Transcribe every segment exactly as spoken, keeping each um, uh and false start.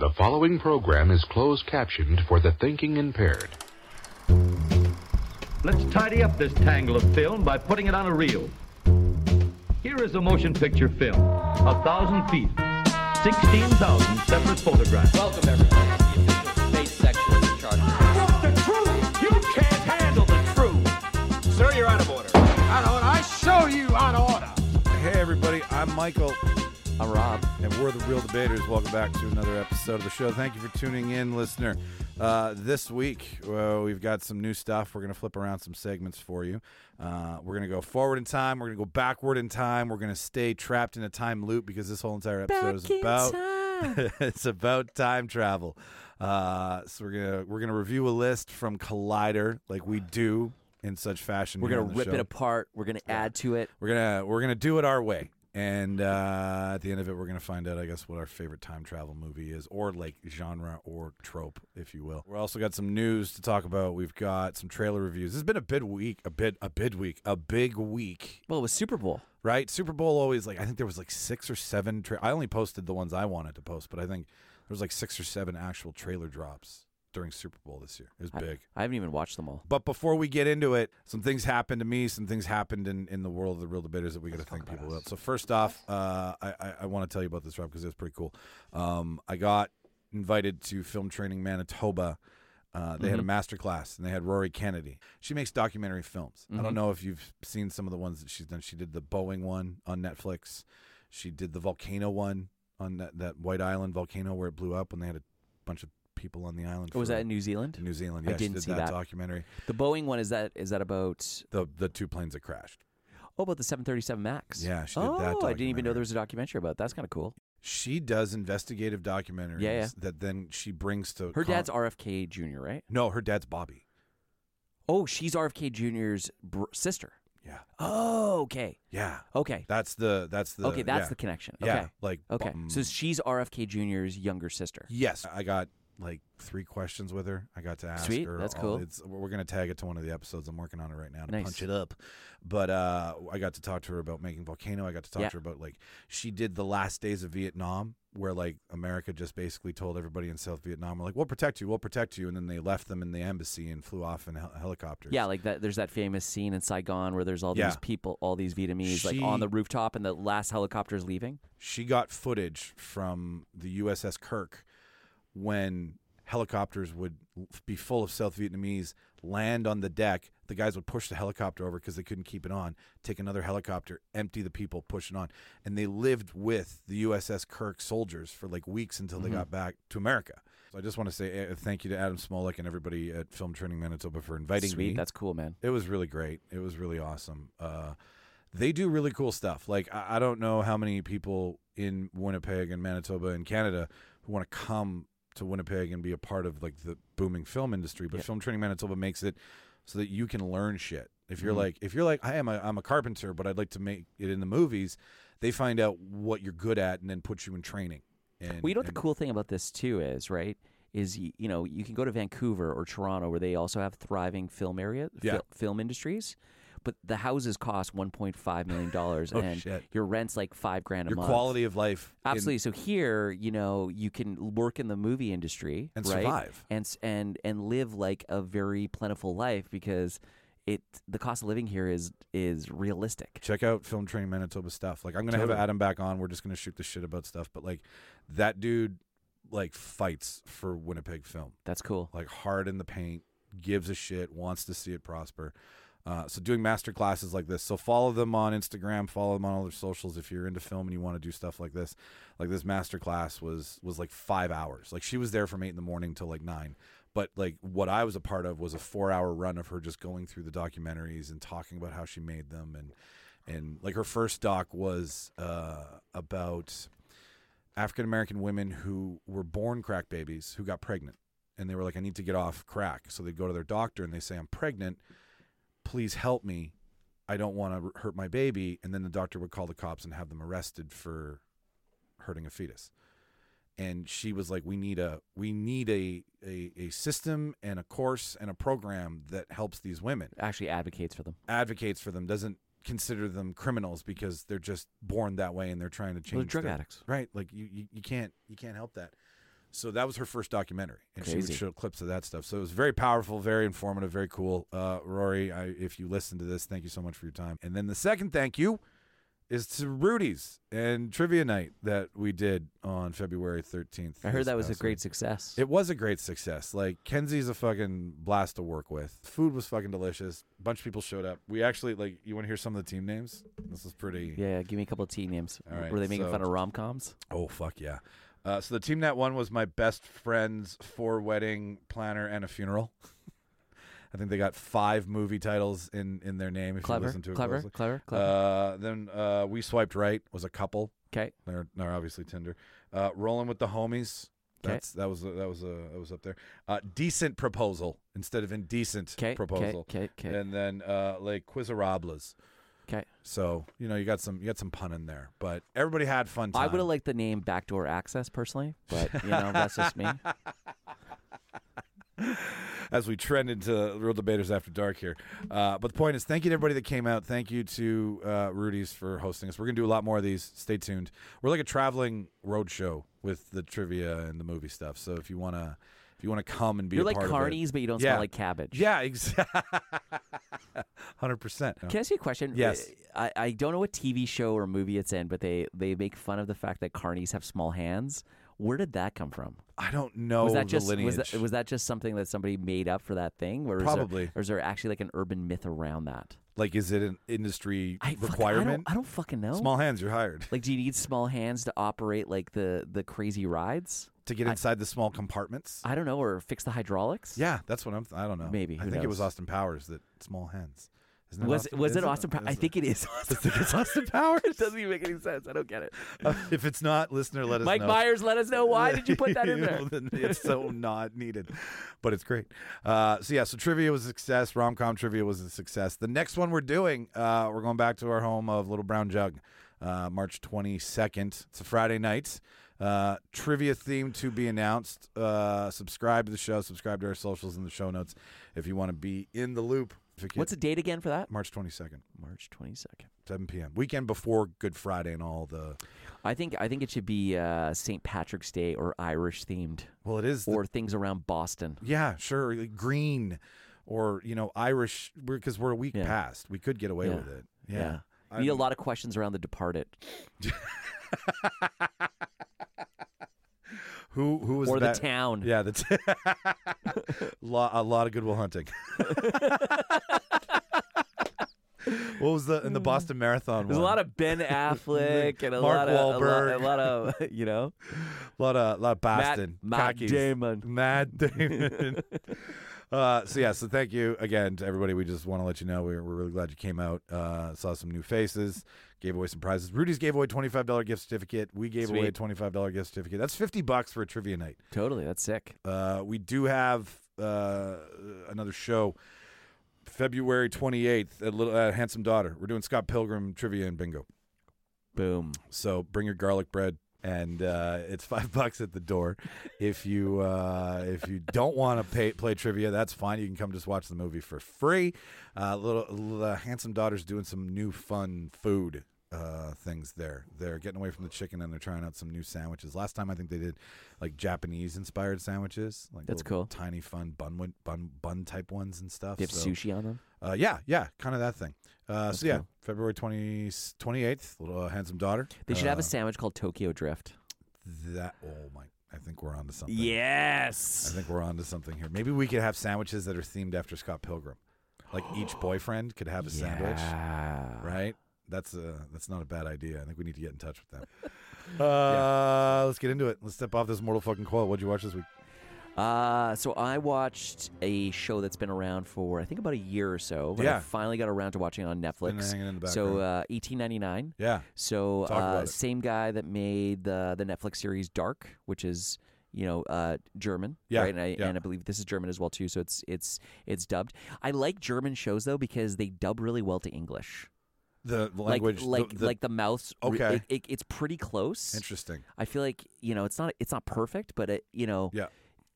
The following program is closed captioned for the thinking impaired. Let's tidy up this tangle of film by putting it on a reel. Here is a motion picture film, a thousand feet, sixteen thousand separate photographs. Welcome, everybody, to the official space section of the chart. What's the truth? You can't handle the truth. Sir, you're out of order. Out of order. I show you out of order. Hey, everybody. I'm Michael. I'm Rob. And we're the Real Debaters. Welcome back to another episode of the show. Thank you for tuning in, listener. Uh, this week, well, we've got some new stuff. We're going to flip around some segments for you. Uh, we're going to go forward in time. We're going to go backward in time. We're going to stay trapped in a time loop because this whole entire episode Back is about it's about time travel. Uh, so we're gonna we're gonna review a list from Collider, like we do in such fashion. We're here gonna on the rip show. it apart. We're gonna add to it. We're gonna we're gonna do it our way. And uh, at the end of it, we're going to find out, I guess, what our favorite time travel movie is, or like genre or trope, if you will. We're also got some news to talk about. We've got some trailer reviews. This has been a big week, a bit, a big week, a big week. Well, it was Super Bowl. Right? Super Bowl always, like, I think there was like six or seven. Tra- I only posted the ones I wanted to post, but I think there was like six or seven actual trailer drops during Super Bowl this year. It was I, big. I haven't even watched them all. But before we get into it, some things happened to me, some things happened in, in the world of the Real Debaters that we got to thank people about. So first off, uh, I, I, I want to tell you about this, Rob, because it was pretty cool. Um, I got invited to Film Training Manitoba. Uh, they mm-hmm. had a master class, and they had Rory Kennedy. She makes documentary films. Mm-hmm. I don't know if you've seen some of the ones that she's done. She did the Boeing one on Netflix. She did the volcano one on that, that White Island volcano where it blew up when they had a bunch of people on the island. Oh, was that in New Zealand? In New Zealand, yeah. I didn't she did see that, that documentary. The Boeing one, is that is that about the the two planes that crashed? Oh, about the seven thirty-seven Max. Yeah, she did oh, that documentary. I didn't even know there was a documentary about it. That's kind of cool. She does investigative documentaries yeah, yeah. that then she brings to her con- dad's R F K Junior, right? No, her dad's Bobby. Oh, she's R F K Junior's br- sister. Yeah. Oh, okay. Yeah. Okay. That's the that's the Okay, that's yeah. the connection. Okay. Yeah, like okay. Um, so she's R F K Junior's younger sister. Yes, I got like three questions with her. I got to ask Sweet, her. that's all, cool. It's, we're going to tag it to one of the episodes. I'm working on it right now to Nice. punch it up. But uh, I got to talk to her about making Volcano. I got to talk Yeah. to her about, like, she did the last days of Vietnam where, like, America just basically told everybody in South Vietnam, we're like, we'll protect you, we'll protect you. And then they left them in the embassy and flew off in hel- helicopters. Yeah, like that. There's that famous scene in Saigon where there's all Yeah. these people, all these Vietnamese, She- like on the rooftop, and the last helicopter's leaving. She got footage from the U S S Kirk when helicopters would be full of South Vietnamese, land on the deck. The guys would push the helicopter over because they couldn't keep it on, take another helicopter, empty the people, push it on. And they lived with the U S S Kirk soldiers for like weeks until they Mm-hmm. got back to America. So I just want to say uh, thank you to Adam Smolik and everybody at Film Training Manitoba for inviting Sweet, me. that's cool, man. It was really great. It was really awesome. Uh, they do really cool stuff. Like, I, I don't know how many people in Winnipeg and Manitoba and Canada who want to come to Winnipeg and be a part of, like, the booming film industry, but Yep. Film Training Manitoba makes it so that you can learn shit. If you're Mhm. like, if you're like, I am a, I'm a carpenter, but I'd like to make it in the movies, they find out what you're good at and then put you in training. And, Well, you know what and, the cool thing about this too is, right? Is you, you know you can go to Vancouver or Toronto where they also have thriving film area, Yeah. fil- film industries, but the houses cost one point five million dollars, Oh, and shit. your rent's like five grand a your month. quality of life. in- Absolutely. So here, you know, you can work in the movie industry And right? survive. and s- and and live like a very plentiful life because it the cost of living here is is realistic. Check out Film Training Manitoba stuff. Like, I'm gonna have Totally. Adam back on. We're just gonna shoot the shit about stuff. But like, that dude, like, fights for Winnipeg film. That's cool. Like, hard in the paint, gives a shit, wants to see it prosper. Uh, so doing master classes like this. So follow them on Instagram, follow them on all their socials if you're into film and you want to do stuff like this. Like, this master class was was like five hours. Like, she was there from eight in the morning till like nine. But like, what I was a part of was a four hour run of her just going through the documentaries and talking about how she made them. And and like, her first doc was uh, about African American women who were born crack babies who got pregnant. And they were like, I need to get off crack. So they'd go to their doctor and they say, I'm pregnant. Please help me. I don't want to hurt my baby. And then the doctor would call the cops and have them arrested for hurting a fetus. And she was like, we need a we need a, a, a system and a course and a program that helps these women. Actually advocates for them. Advocates for them, doesn't consider them criminals because they're just born that way and they're trying to change. Well, they're drug their, addicts. Right. Like you, you, you can't you can't help that. So that was her first documentary, and she would Crazy. show clips of that stuff. So it was very powerful, very informative, very cool. Uh, Rory, I, if you listen to this, thank you so much for your time. And then the second thank you is to Rudy's and Trivia Night that we did on February thirteenth. I heard this that was a past great week. success. It was a great success. Like, Kenzie's a fucking blast to work with. Food was fucking delicious. A bunch of people showed up. We actually, like, you want to hear some of the team names? This is pretty... yeah, give me a couple of team names. All right, Were they making so- fun of rom-coms? Oh, fuck yeah. Uh, so the team that won was my best friend's four wedding planner and a funeral. I think they got five movie titles in, in their name if Clever, you listen to it clever, closely. clever, clever. Uh, then uh, We Swiped Right was a couple. Okay. They're, they're obviously Tinder. Uh, Rolling with the Homies. 'Kay. That's that was that was uh, that was up there. Uh, decent Proposal instead of Indecent Okay. Proposal. Okay. Okay. And then uh, like Quizarables. Okay. So you know you got some you got some pun in there, but everybody had fun time. I would have liked the name Backdoor Access personally, but you know that's just me. As we trend into Real Debaters After Dark here. Uh, but the point is, thank you to everybody that came out. Thank you to uh, Rudy's for hosting us. We're going to do a lot more of these. Stay tuned. We're like a traveling road show with the trivia and the movie stuff. So if you want to if you want to come and be You're a like part carnies, of it. but you don't Yeah. smell like cabbage. Yeah, exactly. one hundred percent. Can I ask you a question? Yes. I, I don't know what T V show or movie it's in, but they, they make fun of the fact that carnies have small hands. Where did that come from? I don't know was that the just lineage. was that, was that just something that somebody made up for that thing? Or is Probably. There, or is there actually like an urban myth around that? Like, is it an industry I fucking- requirement? I don't, I don't fucking know. Small hands, you're hired. Like, do you need small hands to operate like the the crazy rides? To get inside the small compartments? I don't know, or fix the hydraulics. Yeah, that's what I'm. I don't know. Maybe, I who think it was knows? Austin Powers that small hands. Isn't it Was Austin, was is it Austin Powers? I is think it is. Austin I think it's Austin Powers. It doesn't even make any sense. I don't get it. Uh, if it's not, listener, let us Mike know. Myers, let us know why did you put that in there? Then it's so not needed, but it's great. Uh, so yeah, so trivia was a success. Rom-com trivia was a success. The next one we're doing, uh, we're going back to our home of Little Brown Jug, uh, March twenty-second. It's a Friday night. Uh, trivia theme to be announced. Uh, subscribe to the show. Subscribe to our socials in the show notes if you want to be in the loop. What's the date again for that? March twenty-second, March twenty-second. seven p.m. Weekend before Good Friday and all the. I think I think it should be uh, Saint Patrick's Day or Irish themed, Well, it is. the- or things around Boston. Yeah, sure. like Green or, you know, Irish, because we're, we're a week Yeah. past. We could get away Yeah. with it. Yeah. You need a lot of questions around The Departed Who who was or that? The Town. Yeah, the t- lot, a lot of Good Will Hunting. What was the in the Boston Marathon? There's a one? lot of Ben Affleck and a Mark lot of a lot, Wahlberg. a lot of you know a lot of lot of Matt, Boston. Matt Cockies. Damon. Matt Damon. Uh, so yeah, so thank you again to everybody. We just want to let you know we're, we're really glad you came out. Uh, saw some new faces, gave away some prizes. Rudy's gave away twenty-five dollars gift certificate. We gave Sweet. away a twenty-five dollars gift certificate. That's fifty bucks for a trivia night. Totally, that's sick. Uh, we do have uh, another show, February twenty-eighth at Little uh, Handsome Daughter. We're doing Scott Pilgrim trivia and bingo. Boom. So bring your garlic bread, and uh, it's five bucks at the door. If you uh, if you don't want to pay play trivia, that's fine. You can come just watch the movie for free. Uh, little, little uh, Handsome Daughter's doing some new fun food uh, things there. They're getting away from the chicken and they're trying out some new sandwiches. Last time I think they did like Japanese inspired sandwiches. Like That's little cool. Tiny fun bun win- bun bun type ones and stuff. Do you have So, sushi on them? Uh, yeah, yeah, kind of that thing. Uh, so yeah, cool. February twentieth, twenty-eighth, little uh, Handsome Daughter. They should have Uh, a sandwich called Tokyo Drift. That oh my! I think we're on to something. Yes. I think we're on to something here. Maybe we could have sandwiches that are themed after Scott Pilgrim. Like each boyfriend could have a sandwich, Yeah. right? That's a that's not a bad idea. I think we need to get in touch with them. Uh, let's get into it. Let's step off this mortal fucking quote. What'd you watch this week? Uh, so I watched a show that's been around for I think about a year or so. But I Yeah. finally got around to watching it on Been Netflix. hanging in the So background. uh, eighteen ninety-nine. Yeah. So Talk about uh, it. same guy that made the the Netflix series Dark, which is you know uh, German, Yeah, right? And I, yeah. and I believe this is German as well too. So it's it's it's dubbed. I like German shows though because they dub really well to English. The, the language, like like the, the- like the mouths. re- Okay. it, it, it's pretty close. interesting. I feel like you know it's not it's not perfect, but it you know Yeah.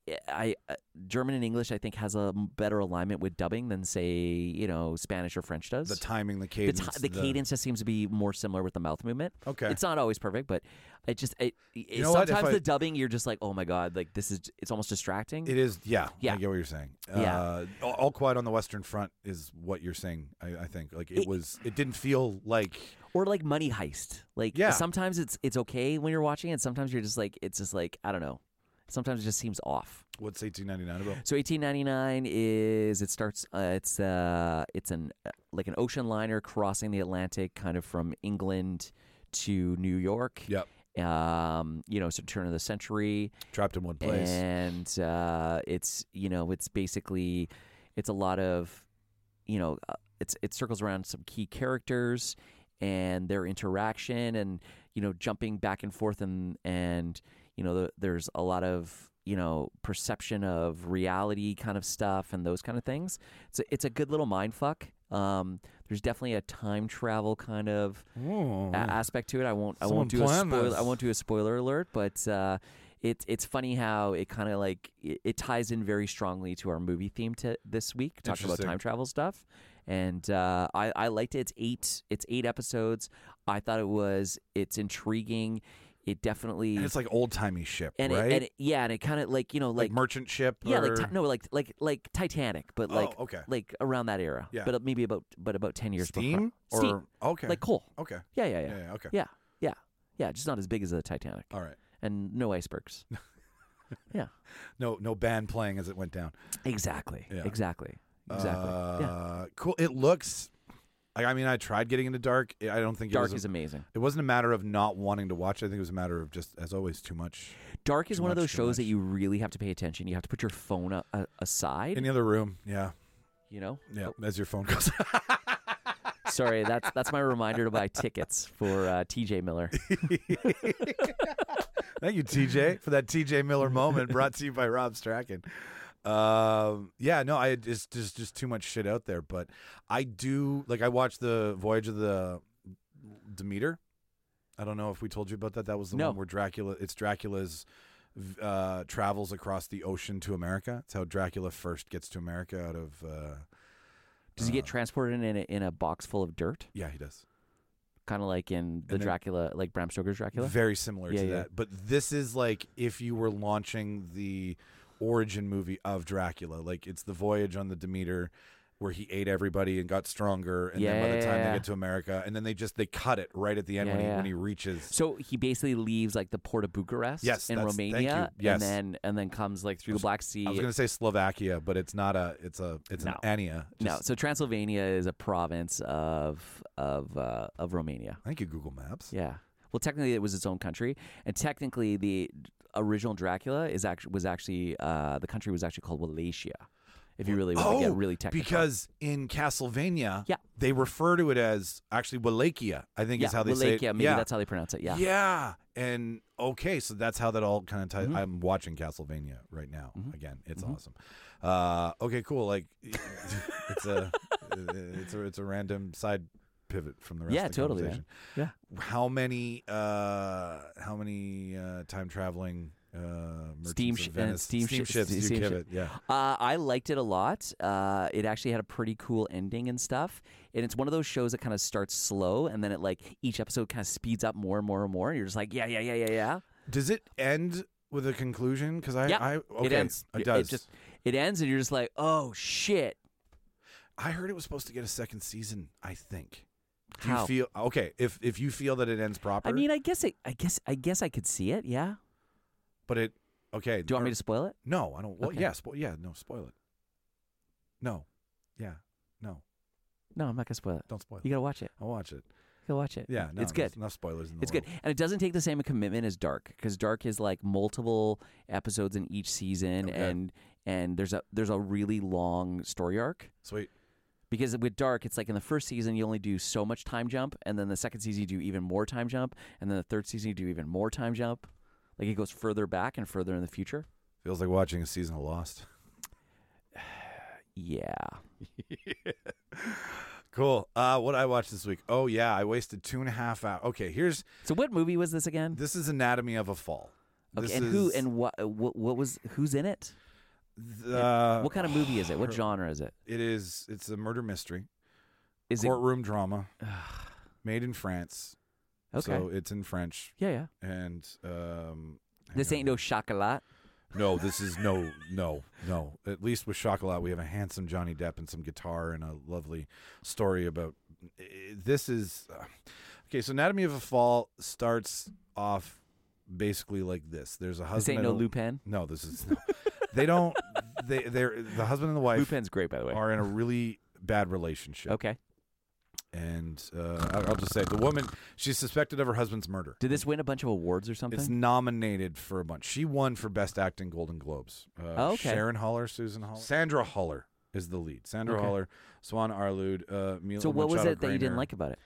I uh, German and English I think has a better alignment with dubbing than say you know Spanish or French does. The timing, the the, cadence, ti- the cadence just seems to be more similar with the mouth movement. Okay. It's not always perfect, but it just it, it, know what? If sometimes I- the dubbing you're just like, oh my god, like this is it's almost distracting. It is, yeah. Yeah. I get what you're saying. Yeah. Uh, all, all Quiet on the Western Front is what you're saying. I, I think like it, It- was. It didn't feel like. Or like Money Heist. Like Yeah. sometimes it's it's okay when you're watching it. Sometimes you're just like it's just like I don't know. Sometimes it just seems off. What's eighteen ninety-nine about? So eighteen ninety-nine is it starts uh, it's uh it's an uh, like an ocean liner crossing the Atlantic kind of from England to New York. Yep. Um, you know, it's a turn of the century. Trapped in one place. And uh, it's you know it's basically it's a lot of you know uh, it's it circles around some key characters and their interaction and you know jumping back and forth and and you know the, there's a lot of you know perception of reality kind of stuff and those kind of things. It's a, it's a good little mind fuck. Um, there's definitely a time travel kind of Oh. a- aspect to it. I won't. I Someone won't do a planned spoiler. this. I won't do a spoiler alert, but uh, it's it's funny how it kind of like it, it ties in very strongly to our movie theme to this week, talking about Interesting. time travel stuff. And uh, I I liked it. It's eight. It's eight episodes. I thought it was. It's intriguing. It definitely. And it's like old timey ship, and right? it, and it, yeah, and it kind of like you know like, like, merchant ship. yeah, or... like ti- no, like like like Titanic, but Oh, like okay. like around that era. Yeah. but maybe about but about ten years Steam before. or Steam, okay, like coal. okay, Yeah, yeah, yeah, yeah, yeah, okay, yeah, yeah, yeah. Just not as big as the Titanic, all right. and no icebergs. yeah, No, no band playing as it went down. exactly, Yeah. exactly, exactly. Uh, yeah, Cool. It looks. I I mean, I tried getting into Dark. I don't think it Dark was a- is amazing. It wasn't a matter of not wanting to watch it. I think it was a matter of just, as always, too much. Dark is Too one of much, those too shows that much. you really have to pay attention. You have to put your phone a- a- aside. In the other room, yeah, you know. yeah. As your phone goes. Sorry, that's that's my reminder to buy tickets for uh, T J Miller. Thank you, T J, for that T J Miller moment. Brought to you by Rob Strachan. Um, yeah, no, I just just just too much shit out there. But I do like. I watched the Voyage of the Demeter. I don't know if we told you about that. That was the No. one where Dracula. It's Dracula's uh, travels across the ocean to America. It's how Dracula first gets to America out of. Uh, Does he get transported in a, in a box full of dirt, yeah, he does. kind of like in the And then- Dracula, like Bram Stoker's Dracula? Very similar Yeah, to yeah. that. But this is like if you were launching the origin movie of Dracula. Like it's the voyage on the Demeter where he ate everybody and got stronger. And then by the time Yeah. they get to America, and then they just they cut it right at the end when, he, Yeah. when he reaches. So he basically leaves like the port of Bucharest Yes, in that's- thank Romania, you. Yes. and then and then comes like through the Black Sea. I was going to say Slovakia, but it's not a. It's a. It's No. an Ania. no, Just- so Transylvania is a province of of uh, of Romania. Thank you, Google Maps. Yeah. Well, technically, it was its own country, and technically, the original Dracula is actually was actually uh, the country was actually called Wallachia. If you really want Oh, to get really technical, because in Castlevania, Yeah. they refer to it as actually Wallachia. I think yeah, is how they say Wallachia, it. maybe yeah. that's how they pronounce it. Yeah. Yeah. And okay, so that's how that all kind of ties. Mhm. I'm watching Castlevania right now. Mhm. Again, it's Mhm. awesome. Uh, okay, cool. Like it's a it's a it's a random side pivot from the rest Yeah, of the totally, man. conversation. Yeah. How many uh how many uh time traveling uh merchants Steam of sh- uh, Venice steam shi- ships do you steam give ship. it? Yeah. Uh, I liked it a lot. Uh, it actually had a pretty cool ending and stuff. And it's one of those shows that kind of starts slow, and then it like each episode kind of speeds up more and more and more. And you're just like, yeah, yeah, yeah, yeah, yeah. Does it end with a conclusion? Because I, Yeah, I okay, it ends. It does. It just it ends, and you're just like, oh shit. I heard it was supposed to get a second season. I think. Do you How? feel okay? If if you feel that it ends proper, I mean, I guess it, I guess I guess I could see it. Yeah. but it okay. Do you want me to spoil it? No, I don't. Well, Okay. yeah, spo- yeah, no, spoil it. No, yeah, no, No, I'm not gonna spoil it. don't spoil You it. gotta watch it. I'll watch it. You gotta watch it. Yeah, no, it's good. Enough spoilers. In the It's good, world. and it doesn't take the same commitment as Dark, because Dark is like multiple episodes in each season, Okay. and and there's a there's a really long story arc. Sweet. Because with Dark, it's like in the first season you only do so much time jump, and then the second season you do even more time jump, and then the third season you do even more time jump. Like it goes further back and further in the future. Feels like watching a season of Lost. Yeah. Cool. Uh, what I watched this week? Oh yeah, I wasted two and a half hours. Okay, here's So what movie was this again? this is Anatomy of a Fall. Okay, This and who is and what, what what was who's in it? the, What kind of movie is it? What her- genre is it? It is. It's a murder mystery, Is courtroom drama, it? made in France. Okay. So it's in French, yeah, yeah. and um, hang This on. ain't no chocolat. No, this is no, no, no. At least with Chocolat, we have a handsome Johnny Depp and some guitar and a lovely story about. This is uh, okay. So Anatomy of a Fall starts off basically like this. There's a This husband. ain't no and a- Lupin. No, this is. No. They don't. They they're the husband and the wife Lupin's great, by the way. are in a really bad relationship. Okay. And uh, I- I'll just say the woman, she's suspected of her husband's murder. Did this win a bunch of awards or something? It's nominated for a bunch. She won for Best Acting Golden Globes. Uh, Oh, okay. Sharon Huller, Susan Huller. Sandra Huller is the lead. Sandra Okay. Huller, Swan Arlud, uh, Mila so what was Machado it that you didn't Graner. like about it?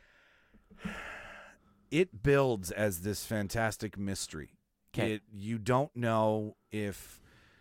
It builds as this fantastic mystery. 'Kay. It, you don't know if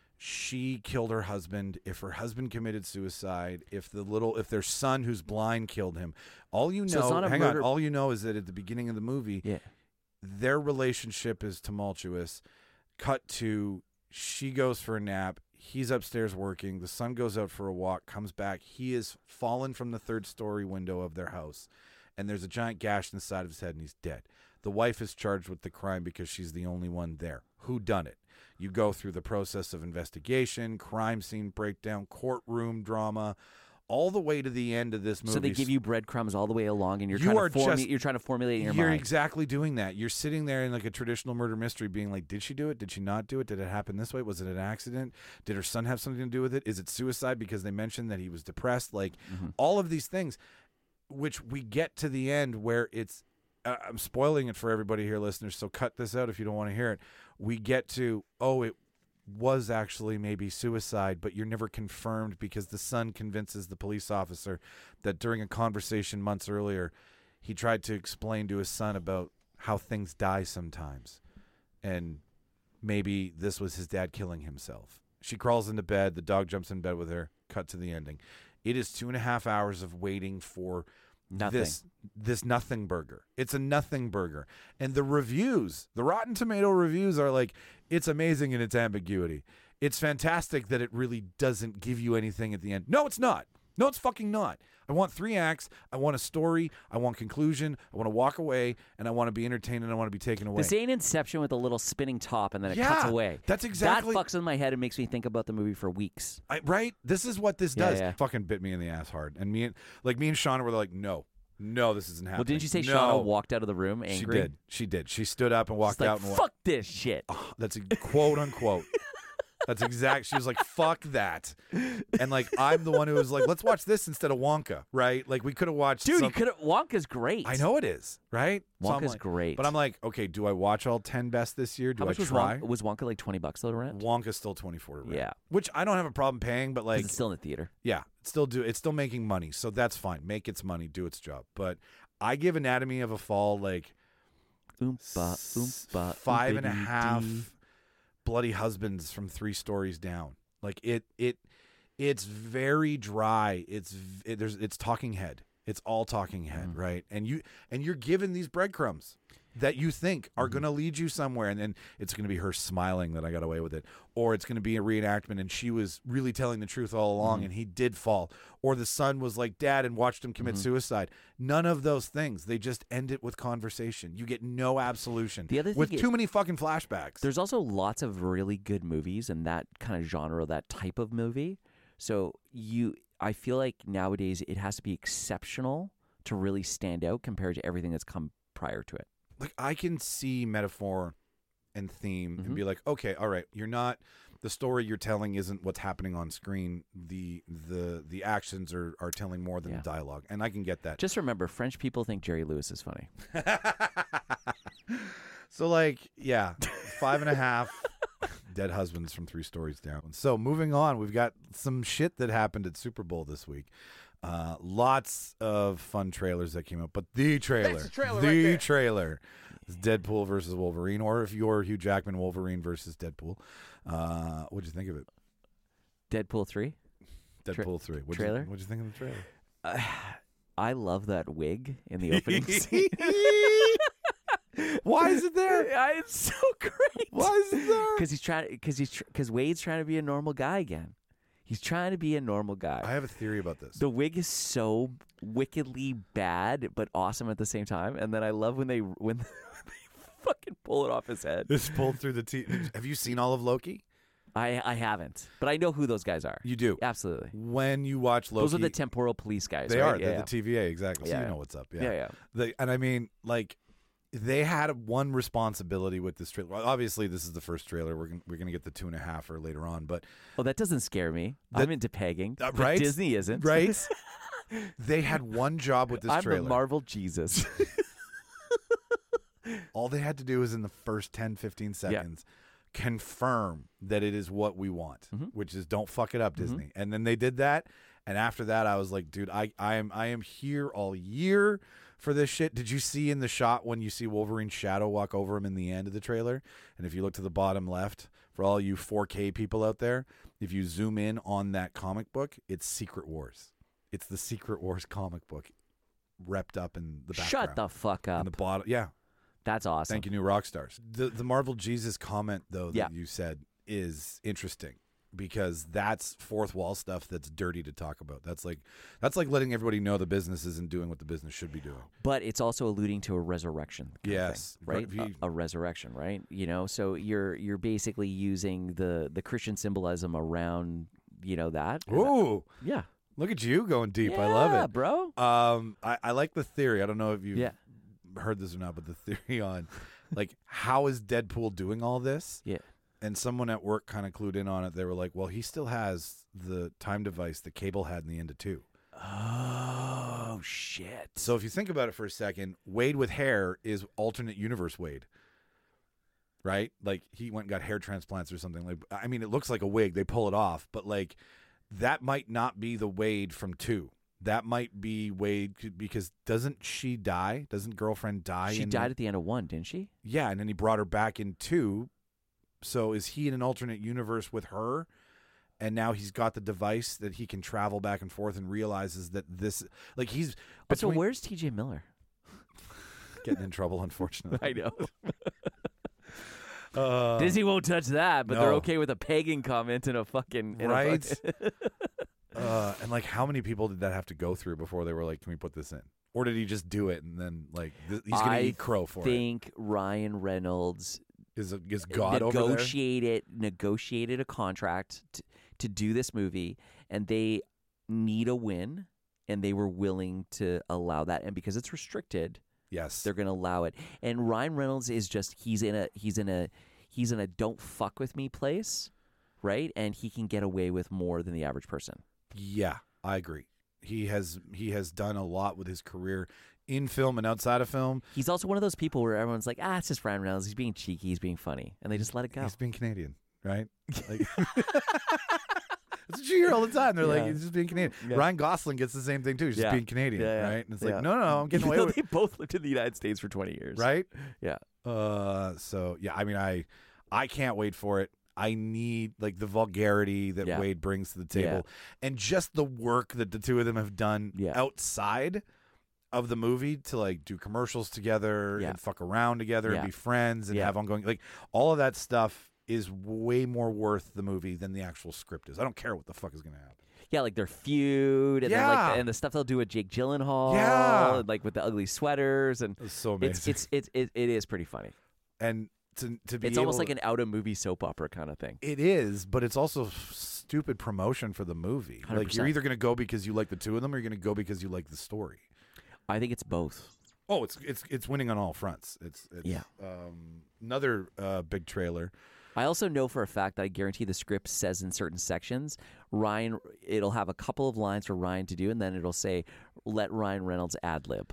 she killed her husband, if her husband committed suicide, if the little, if their son who's blind killed him. All you know, So it's not a hang murder- on, all you know is that at the beginning of the movie, Yeah. their relationship is tumultuous. Cut to she goes for a nap. He's upstairs working. The son goes out for a walk, comes back. He is fallen from the third story window of their house, and there's a giant gash in the side of his head, and he's dead. The wife is charged with the crime because she's the only one there. Who done it? You go through the process of investigation, crime scene breakdown, courtroom drama, all the way to the end of this movie. So they give you breadcrums all the way along, and you're You trying are to formu- just- you're trying to formulate in your You're mind. exactly doing that. You're sitting there in like a traditional murder mystery being like, did she do it? Did she not do it? Did it happen this way? Was it an accident? Did her son have something to do with it? Is it suicide because they mentioned that he was depressed? Like Mm-hmm. all of these things, which we get to the end where it's, uh, I'm spoiling it for everybody here, listeners, so cut this out if you don't want to hear it. We get to, oh, it was actually maybe suicide, but you're never confirmed because the son convinces the police officer that during a conversation months earlier, he tried to explain to his son about how things die sometimes. And maybe this was his dad killing himself. She crawls into bed. The dog jumps in bed with her. Cut to the ending. It is two and a half hours of waiting for Nothing. this this nothing burger. It's a nothing burger. And the reviews, the Rotten Tomato reviews are like, it's amazing in its ambiguity. It's fantastic that it really doesn't give you anything at the end. No, it's not. No, it's fucking not. I want three acts. I want a story. I want conclusion. I want to walk away, and I want to be entertained, and I want to be taken away. This ain't Inception with a little spinning top and then it Yeah, cuts away. that's exactly- That fucks with my head and makes me think about the movie for weeks. I, right? This is what this Yeah, does. yeah. Fucking bit me in the ass hard. And me and like me and Shauna were like, no, no, this isn't happening. Well, didn't you say no. Shauna walked out of the room angry? She did. She did. She stood up and She's walked like, out and wa- fuck this shit. That's a quote unquote. That's exact. She was like, "Fuck that," and like I'm the one who was like, "Let's watch this instead of Wonka," right? Like we could have watched. Dude, some- you could have. Wonka's great. I know it is, right? So I'm Wonka's like- great. But I'm like, okay, do I watch all ten best this year? Do How much I was try? Wonka? Was Wonka like twenty bucks though to rent? Wonka's still twenty-four to rent. Yeah. Which I don't have a problem paying, but 'Cause like, it's still in the theater. yeah, it's still do it's still making money, so that's fine. Make its money, do its job. But I give Anatomy of a Fall like Oompa, s- oompa, five and a oompa-dee-dee. half bloody husbands from three stories down. Like it, it, it's very dry. It's v- it, there's it's talking head. It's all talking head, Mm-hmm. right? And you and you're given these breadcrumbs that you think are Mm-hmm. going to lead you somewhere, and then it's going to be her smiling that I got away with it, or it's going to be a reenactment and she was really telling the truth all along, Mm-hmm. and he did fall, or the son was like dad and watched him commit Mm-hmm. suicide. None of those things. They just end it with conversation. You get no absolution. The other with thing too is- many fucking flashbacks. There's also lots of really good movies in that kind of genre, that type of movie. So you, I feel like nowadays it has to be exceptional to really stand out compared to everything that's come prior to it. Like I can see metaphor and theme Mhm. and be like, okay, all right, you're not the story you're telling isn't what's happening on screen. The the the actions are are telling more than Yeah. the dialogue, and I can get that. Just remember, French people think Jerry Lewis is funny. So like, yeah, five and a half dead husbands from three stories down. So moving on, we've got some shit that happened at Super Bowl this week. Uh, lots of fun trailers that came out, but the trailer, That's the trailer the right there. trailer is Deadpool versus Wolverine, or if you're Hugh Jackman, Wolverine versus Deadpool. Uh, what'd you think of it? Deadpool three. Deadpool three. What'd trailer? You, what'd you think of the trailer? Uh, I love that wig in the opening scene. Why is it there? Yeah, it's so great. Why is it there? Because he's trying. Because he's because Wade's trying to be a normal guy again. He's trying to be a normal guy. I have a theory about this. The wig is so wickedly bad, but awesome at the same time. And then I love when they when they fucking pull it off his head. This pulled through the T. Have you seen all of Loki? I I haven't, but I know who those guys are. You do. Absolutely. When you watch Loki, Those are the temporal police guys. they right? are. Yeah, They're yeah. the T V A exactly. So Yeah, you yeah. know what's up. Yeah, Yeah, yeah. They, and I mean, like, they had one responsibility with this trailer. Well, obviously, this is the first trailer. We're gonna, we're gonna get the two and a half or later on, but Oh, that doesn't scare me. That- I'm into pegging. Uh, but right? Disney isn't. right? They had one job with this I'm trailer. the Marvel Jesus. All they had to do is in the first ten, fifteen seconds confirm that it is what we want, Mm-hmm. which is don't fuck it up, Disney. And then they did that. And after that, I was like, dude, I, I am I am here all year for this shit. Did you see in the shot when you see Wolverine's shadow walk over him in the end of the trailer? And if you look to the bottom left, for all you four K people out there, if you zoom in on that comic book, it's Secret Wars. It's the Secret Wars comic book repped up in the background. Shut the fuck In up. the bottom, yeah. That's awesome. Thank you, new rock stars. The the Marvel Jesus comment though that Yeah. you said is interesting because that's fourth wall stuff that's dirty to talk about. That's like that's like letting everybody know the business isn't doing what the business should be doing. But it's also alluding to a resurrection. kind of Yes, thing, right? but if you- a, a resurrection, right? You know, so you're you're basically using the the Christian symbolism around, you know, that. And that- Ooh, yeah. look at you going deep. I love Yeah, it, bro. Um, I, I like the theory. I don't know if you've Yeah. heard this or not, but the theory on like how is Deadpool doing all this? Yeah. And someone at work kind of clued in on it. They were like, well, he still has the time device that Cable had in the end of two. Oh shit. So if you think about it for a second, Wade with hair is alternate universe Wade. Right? Like he went and got hair transplants or something. Like I mean, it looks like a wig. They pull it off, but like that might not be the Wade from two. That might be Wade because doesn't she die? Doesn't girlfriend die? She in died at the end of one, didn't she? Yeah, and then he brought her back in two. So is he in an alternate universe with her? And now he's got the device that he can travel back and forth and realizes that this, like he's But so between- where's T J Miller? getting in trouble, unfortunately. I know. Uh, Disney won't touch that, but they're no. okay with a pagan comment in a fucking in a Right? fucking- uh, and like, how many people did that have to go through before they were like, "Can we put this in?" Or did he just do it and then like th- he's gonna I eat crow for think Ryan Reynolds it? Is is God over there? negotiated negotiated a contract to, to do this movie, and they need a win, and they were willing to allow that, and because it's restricted, Yes. they're going to allow it. And Ryan Reynolds is just he's in a he's in a he's in a don't fuck with me place, right? And he can get away with more than the average person. Yeah, I agree. He has he has done a lot with his career in film and outside of film. He's also one of those people where everyone's like, ah, it's just Ryan Reynolds. He's being cheeky. He's being funny, and they just let it go. He's being Canadian, right? Like, that's what you hear all the time. They're like, Yeah. he's just being Canadian. Yeah. Ryan Gosling gets the same thing too. He's just Yeah. being Canadian, Yeah, yeah. right? And it's Yeah. like, no, no, no, I'm getting Even away though with they both lived in the United States for twenty years, right? Yeah. Uh, so yeah, I mean, I I can't wait for it. I need like the vulgarity that Yeah. Wade brings to the table, and just the work that the two of them have done Yeah. outside of the movie to like do commercials together Yeah. and fuck around together Yeah. and be friends and Yeah. have ongoing like all of that stuff is way more worth the movie than the actual script is. I don't care what the fuck is going to happen. Yeah, like their feud, and then like Yeah. the, and the stuff they'll do with Jake Gyllenhaal, Yeah. and, like with the ugly sweaters, and It's so it's amazing. it's it's it, it is pretty funny. and to to be It's almost able like to- an out of movie soap opera kind of thing. It is, but it's also stupid promotion for the movie. one hundred Like you're percent. either going to go because you like the two of them, or you're going to go because you like the story. I think it's both. Oh, it's it's it's winning on all fronts. It's, it's Yeah. Um, another uh, big trailer. I also know for a fact that I guarantee the script says in certain sections, Ryan, it'll have a couple of lines for Ryan to do, and then it'll say, "Let Ryan Reynolds ad lib."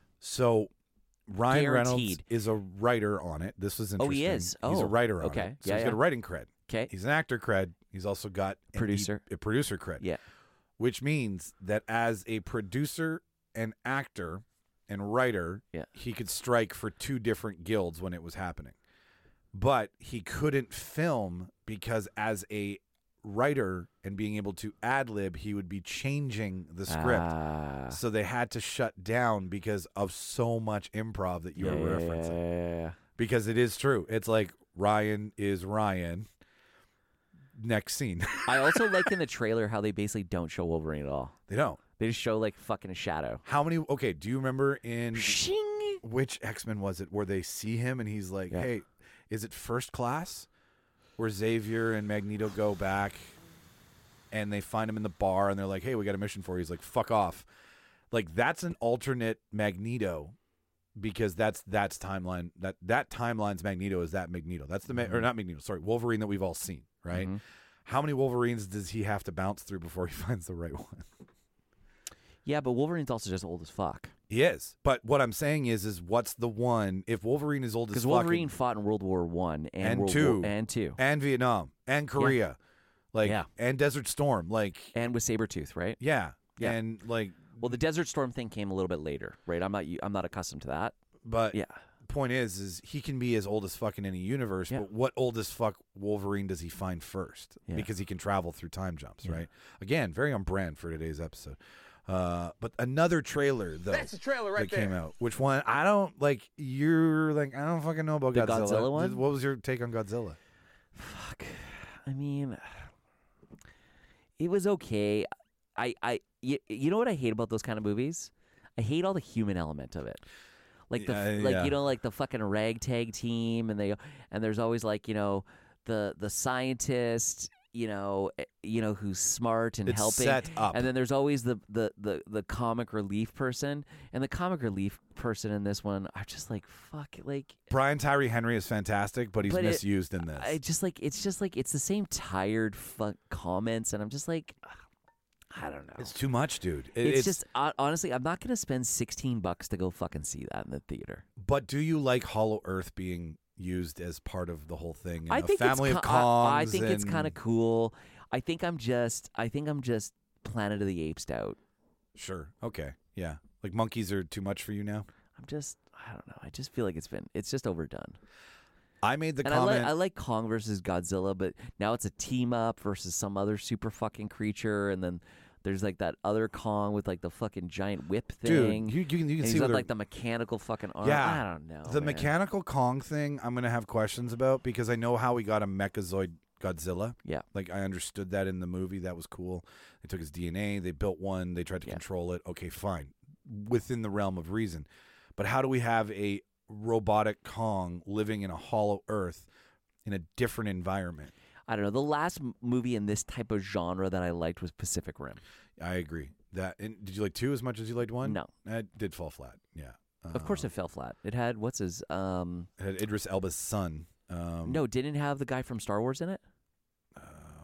So Ryan Reynolds Guaranteed. is a writer on it. This was Oh, interesting. he is? He's a Oh, writer on okay. it. So Yeah, he's yeah. got a writing cred. Okay. He's an actor cred. He's also got an Producer. E- a producer cred. Yeah. Which means that as a producer and actor and writer, Yeah. he could strike for two different guilds when it was happening. But he couldn't film because as a writer and being able to ad lib, he would be changing the script. Ah. So they had to shut down because of so much improv that you yeah, were yeah, referencing. Yeah, yeah, yeah. Because it is true. It's like Ryan is Ryan. Next scene. I also like in the trailer how they basically don't show Wolverine at all. They don't. They just show like fucking a shadow. How many? Okay, do you remember in Shing! which X-Men was it where they see him and he's like, Yeah. hey, is it First Class? Where Xavier and Magneto go back and they find him in the bar and they're like, hey, we got a mission for you. He's like, fuck off. Like, that's an alternate Magneto because that's that's timeline. That that timeline's Magneto is that Magneto. That's the, Ma- or not Magneto, sorry, Wolverine that we've all seen, right? Mm-hmm. How many Wolverines does he have to bounce through before he finds the right one? Yeah, but Wolverine's also just old as fuck. He is. But what I'm saying is, is what's the one, if Wolverine is old as Because fuck Wolverine and, fought in World War One and, And World two. War, and two, and Vietnam and Korea, like, Yeah. and Desert Storm, like, and with Sabretooth, right? yeah. Yeah. And like, Well, the Desert Storm thing came a little bit later, right? I'm not I'm not accustomed to that. but Yeah. point is, is he can be as old as fuck in any universe, Yeah. but what old as fuck Wolverine does he find first? Yeah. Because he can travel through time jumps, Yeah. right? Again, very on brand for today's episode. Uh, but another trailer though That's the trailer right that came there. out. Which one? I don't like. You're like, I don't fucking know about The Godzilla. Godzilla one? What was your take on Godzilla? Fuck. I mean, it was okay. I, I, you, you know what I hate about those kind of movies? I hate all the human element of it. Like the, Yeah, like yeah. you know, like the fucking ragtag team, and they, and there's always like you know, the the scientist, you know, eh, you know who's smart and It's helping, set up. and then there's always the, the the the comic relief person, and the comic relief person in this one are just like fuck, like Brian Tyree Henry is fantastic, but he's But it- misused in this. I just like it's just like it's the same tired fuck comments, and I'm just like, I don't know. it's too much, dude. It- It's, just uh, honestly, I'm not gonna spend sixteen bucks to go fucking see that in the theater. But do you like Hollow Earth being used as part of the whole thing? And I a think family it's of ki- Kongs. I, I think it's and- kind of cool. I think I'm just, I think I'm just Planet of the Apes out. Sure. Okay. Yeah. Like monkeys are too much for you now. I'm just, I don't know. I just feel like it's been, it's just overdone. I made the and I comment. like, I like Kong versus Godzilla, but now it's a team up versus some other super fucking creature, and then there's like that other Kong with like the fucking giant whip thing. Dude, you, you can you can and see he's got whether- like the mechanical fucking arm. Yeah. I don't know. the man. mechanical Kong thing. I'm gonna have questions about because I know how we got a Mechazoid Godzilla. Yeah. Like I understood that in the movie. That was cool. They took his D N A. They built one. They tried to Yeah. control it. Okay, fine, within the realm of reason. But how do we have a robotic Kong living in a hollow Earth in a different environment? I don't know. The last m- movie in this type of genre that I liked was Pacific Rim. I agree. That and did you like two as much as you liked one? No. It did fall flat. Yeah. Of course, Um, it fell flat. It had what's his um. it had Idris Elba's son. Um, No, didn't it have the guy from Star Wars in it. uh,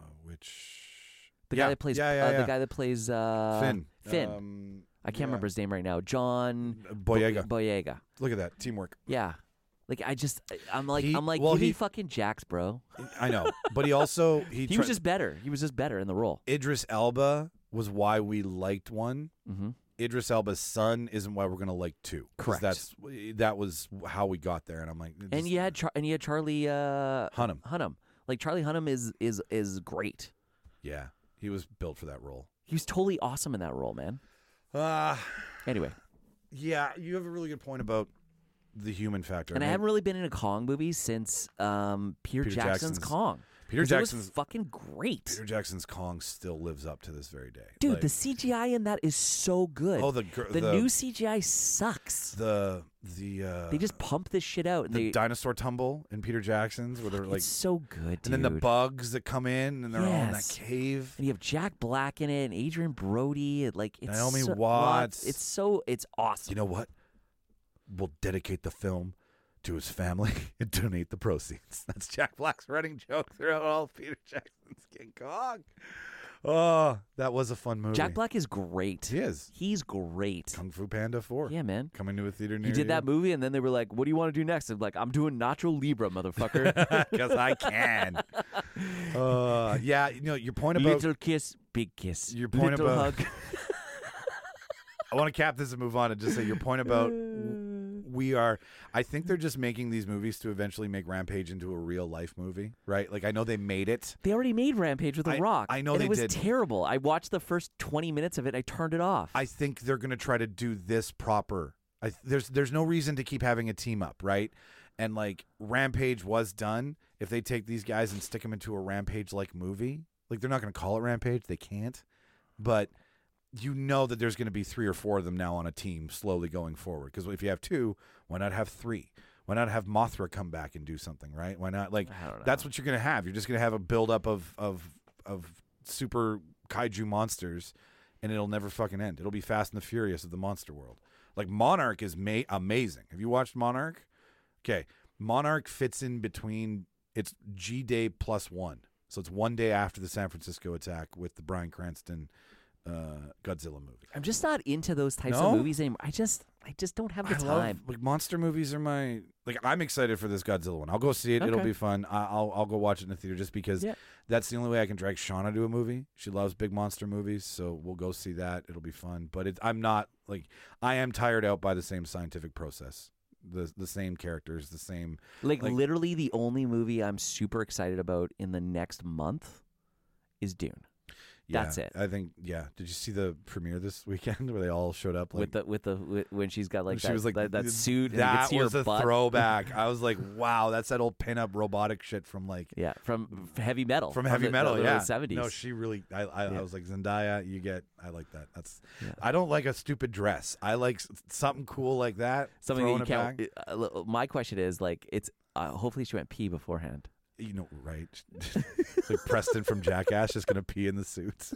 which The yeah, guy that plays yeah, yeah, uh, yeah. the guy that plays uh, Finn. Finn. Um, I can't yeah. remember his name right now. John Boyega. Bo- Boyega. Look at that teamwork. Yeah. Like I just, I'm like, He- I'm like, well, give me he- fucking Jax, bro. I know, but he also he, He tri- was just better. He was just better in the role. Idris Elba was why we liked one. Mm-hmm. Idris Elba's son isn't why we're gonna like two. 'Cause Correct. That's that was how we got there, and I'm like, And this- you had Char- and you had Charlie uh, Hunnam. Hunnam. Like Charlie Hunnam is is is great. yeah, he was built for that role. He was totally awesome in that role, man. Uh Anyway, yeah, you have a really good point about the human factor. and I mean, haven't really been in a Kong movie since um, Peter, Peter Jackson's, Jackson's- Kong. Peter 'Cause it was Jackson's fucking great. Peter Jackson's Kong still lives up to this very day, Dude, Like, the C G I in that is so good. oh the gr- the, the new C G I sucks. the the uh, They just pump this shit out. And the they, dinosaur tumble in Peter Jackson's where they're like, it's so good, dude. and then the bugs that come in and they're all in that Yes. cave. And you have Jack Black in it, and Adrian Brody. and, Like it's Naomi so, Watts. It's so it's awesome. You know what? We'll dedicate the film to his family and donate the proceeds. That's Jack Black's running joke throughout all of Peter Jackson's King Kong. Oh, that was a fun movie. Jack Black is great. He is. He's great. Kung Fu Panda four. Yeah, man. Coming to a theater near He did you. that movie, and then they were like, "What do you want to do next?" I'm like, "I'm doing Nacho Libre, motherfucker." Because I can. uh, yeah, you know, your point about... Little kiss, big kiss. Your point Little about- hug. I want to cap this and move on and just say your point about w- we are. I think they're just making these movies to eventually make Rampage into a real life movie, right? Like I know they made it. They already made Rampage with The I- Rock. I know and they it was did. terrible. I watched the first twenty minutes of it. And I turned it off. I think they're going to try to do this proper. I, there's there's no reason to keep having a team up, right? And like Rampage was done. If they take these guys and stick them into a Rampage like movie, like they're not going to call it Rampage. They can't. But you know that there's going to be three or four of them now on a team slowly going forward. Because if you have two, why not have three? Why not have Mothra come back and do something, right? Why not? Like I don't know. that's what you're going to have. You're just going to have a buildup of of of super kaiju monsters, and it'll never fucking end. It'll be Fast and the Furious of the monster world. Like Monarch is ma- amazing. Have you watched Monarch? Okay, Monarch fits in between. It's G Day plus one, so it's one day after the San Francisco attack with the Bryan Cranston uh, Godzilla movie. I'm just not into those types No? of movies anymore. I just, I just don't have the I time. love, like monster movies are my like. I'm excited for this Godzilla one. I'll go see it. It'll Okay. be fun. I, I'll I'll go watch it in the theater just because Yeah. that's the only way I can drag Shauna to a movie. She loves big monster movies, so we'll go see that. It'll be fun. But it, I'm not like I am tired out by the same scientific process, the the same characters, the same. Like, Like- literally, the only movie I'm super excited about in the next month is Dune. Yeah, That's it. I think. Yeah. Did you see the premiere this weekend where they all showed up? Like, with the with the with, when she's got like she that, was like that, that suit and you That can see was her a butt. throwback. I was like, wow, that's that old pinup robotic shit from like. Yeah, from heavy metal. From heavy the, metal, the, yeah. The seventies. No, she really. I, I, Yeah. I was like Zendaya. You get. I like that. That's. Yeah. I don't like a stupid dress. I like s- something cool like that. Something that throwing you it can't. back. uh, look, my question is like, it's uh, hopefully she went pee beforehand. You know, right? Like Preston from Jackass just gonna pee in the suits.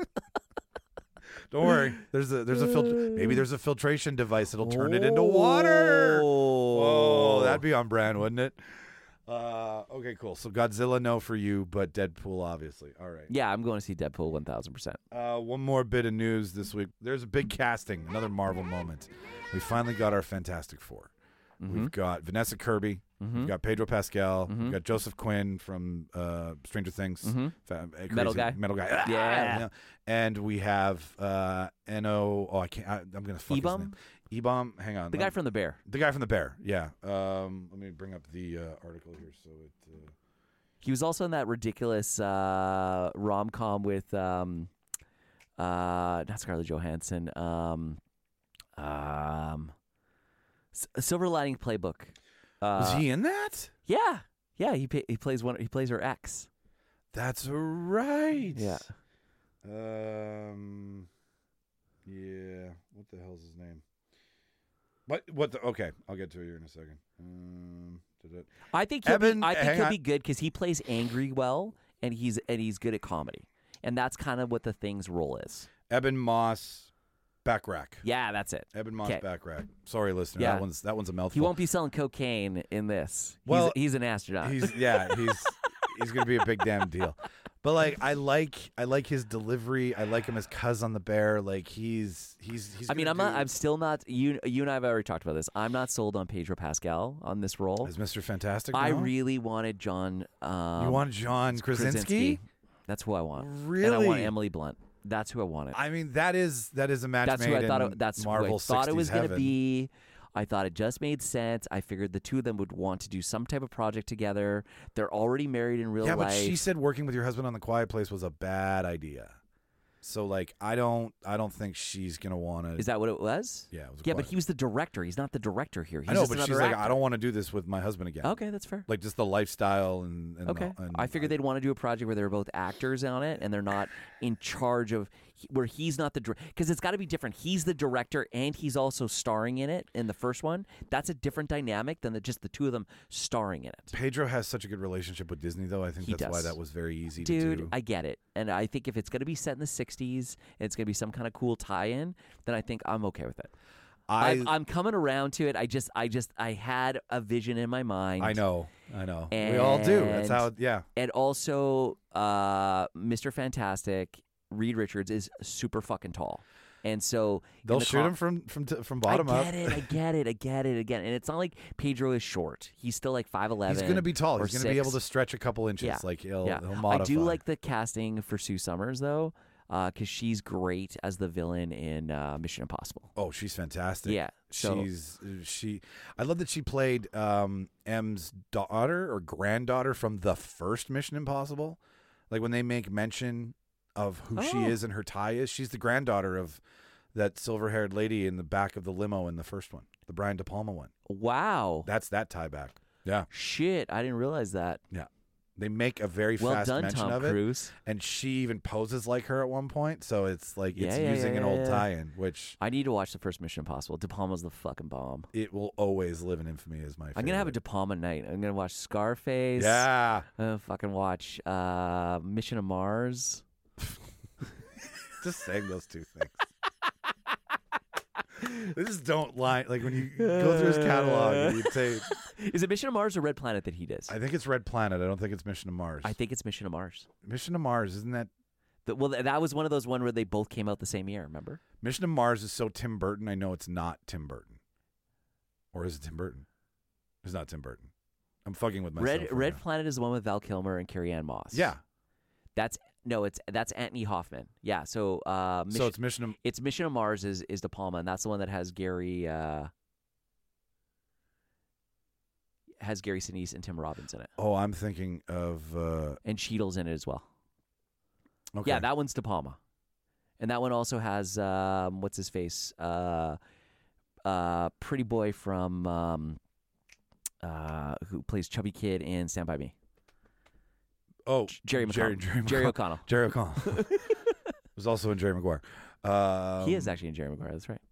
Don't worry. There's a there's a filter. Maybe there's a filtration device that'll turn it into water. Oh, that'd be on brand, wouldn't it? Uh, okay, cool. So Godzilla, no for you, but Deadpool, obviously. All right. Yeah, I'm going to see Deadpool one thousand percent. Uh, one more bit of news this week. There's a big casting, another Marvel moment. We finally got our Fantastic Four. Mm-hmm. We've got Vanessa Kirby. We've got Pedro Pascal. Mhm. We've got Joseph Quinn from uh, Stranger Things. Mhm. Fa- uh, Metal crazy- guy. Metal guy. Ah, Yeah. you know. And we have uh, Eno. Oh, I can't. I, I'm gonna fuck his Ebom? name. Ebom. Hang on. The guy from The Bear. the guy from the Bear. Yeah. Um, let me bring up the uh, article here. So it. Uh, He was also in that ridiculous uh, rom com with um, uh, not Scarlett Johansson. Um, um, S- Silver Lining Playbook. Uh, was he in that? Yeah, yeah. He pa- he plays one. He plays her ex. That's right. Yeah. Um. Yeah. What the hell's his name? What? What? The? Okay, I'll get to it here in a second. Um. did it- I think he'll Evan, be, I think hang he'll on. be good because he plays angry well, and he's and he's good at comedy, and that's kind of what the Thing's role is. Eben Moss, Backrack. Yeah, that's it. Eben Moss, 'Kay. Backrack. Sorry, listener. Yeah. That one's that one's a mouthful. He won't be selling cocaine in this. Well, he's, he's an astronaut. He's yeah. He's he's gonna be a big damn deal. But like, I like I like his delivery. I like him as Cuz on the Bear. Like he's he's he's. I mean, gonna I'm not. do- I'm still not. You, you and I have already talked about this. I'm not sold on Pedro Pascal on this role. as Mister Fantastic. I now? really wanted John. Um, You want John Krasinski? That's who I want. And I Really? want Emily Blunt. That's who I wanted. I mean, that is that is a match that's made who I thought. in It, that's Marvel who I thought it was going to to be. I thought it just made sense. I figured the two of them would want to do some type of project together. They're already married in real Yeah, life. but she said working with your husband on The Quiet Place was a bad idea. So like, I don't I don't think she's gonna want to. Is that what it was? Yeah, it was. A Yeah, but Quiet- he was the director. He's not the director here. He's I know, just but another she's like, actor. I don't want to do this with my husband again. Okay, that's fair. Like just the lifestyle and, and Okay. and I figured they'd want to do a project where they're both actors on it and they're not in charge of where he's not the because it's got to be different. He's the director and he's also starring in it in the first one. That's a different dynamic than the, just the two of them starring in it. Pedro has such a good relationship with Disney, though. I think He that's why does. that was very easy to do. Dude, I get it. And I think if it's going to be set in the sixties and it's going to be some kind of cool tie-in, then I think I'm okay with it. I I'm, I'm coming around to it. I just, I just, I had a vision in my mind. I know, I know. We all do. That's how. And- Yeah. And also, uh, Mister Fantastic, Reed Richards is super fucking tall, and so in They'll the shoot com- him from from t- from bottom I up. get it, I get it, I get it again. And it's not like Pedro is short; he's still like five eleven. He's going to be tall. or He's going to be able to six. stretch a couple inches. Yeah. Like he'll, Yeah, he'll I modify. do like the casting for Sue Summers, though. because she's great as the villain in uh, Mission Impossible. Oh, she's fantastic. Yeah, so- she's she. I love that she played um, M's daughter or granddaughter from the first Mission Impossible. Like when they make mention of who she Oh. is and her tie is, she's the granddaughter of that silver-haired lady in the back of the limo in the first one, the Brian De Palma one. Wow. That's that tie back. Yeah, Shit, I didn't realize that. yeah. They make a very Well fast done, mention Tom of it. Cruise. And she even poses like her at one point, so it's like it's Yeah, yeah, using yeah, an old yeah. tie-in, which I need to watch the first Mission Impossible. De Palma's the fucking bomb. it will always live in infamy as my favorite. I'm gonna have a De Palma night. I'm gonna watch Scarface. Yeah. I'm gonna fucking watch uh, Mission to Mars. Just saying those two things. They just don't line. Like when you go through his catalog and you take. Is it Mission to Mars or Red Planet that he does? I think it's Red Planet. I don't think it's Mission to Mars. I think it's Mission to Mars. Mission to Mars, isn't that? The, well, th- that was one of those one where they both came out the same year. Remember? Mission to Mars is so Tim Burton. I know it's not Tim Burton. Or is it Tim Burton? It's not Tim Burton. I'm fucking with myself. Red right Red now. Planet is the one with Val Kilmer and Carrie Ann Moss. Yeah. That's no, it's that's Anthony Hoffman. Yeah. So uh, Mission, So it's Mission to it's Mission to Mars is is De Palma, and that's the one that has Gary uh, has Gary Sinise and Tim Robbins in it, Oh, I'm thinking of. Uh, and Cheadle's in it as well. okay. Yeah, that one's De Palma, and that one also has um, what's his face, uh, uh, pretty boy from um, uh, who plays Chubby Kid in Stand by Me. Oh, Jerry Jerry, McConnell. Jerry, Jerry McConnell. O'Connell. Jerry O'Connell. was also in Jerry Maguire. Um, He is actually in Jerry Maguire. That's right.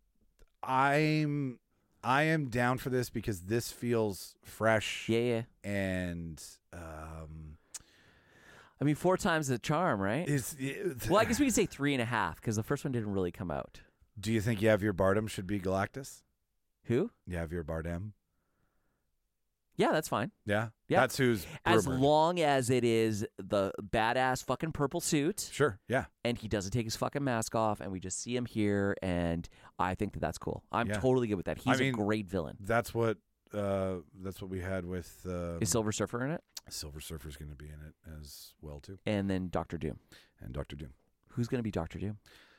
I'm I am down for this because this feels fresh Yeah, yeah. and um I mean, four times the charm, right? is it, Well, I guess we could say three and a half because the first one didn't really come out. Do you think Javier Bardem should be Galactus? Who? Javier Bardem? Yeah, that's fine. Yeah. Yeah. That's who's As rumored. long as it is the badass fucking purple suit Sure. Yeah. and he doesn't take his fucking mask off and we just see him here, and I think that that's cool. I'm Yeah. totally good with that. He's I mean, a great villain. That's what uh that's what we had with uh Is Silver Surfer in it? Silver Surfer's going to be in it as well too, And then Doctor Doom. and Doctor Doom. Who's going to be Doctor Doom?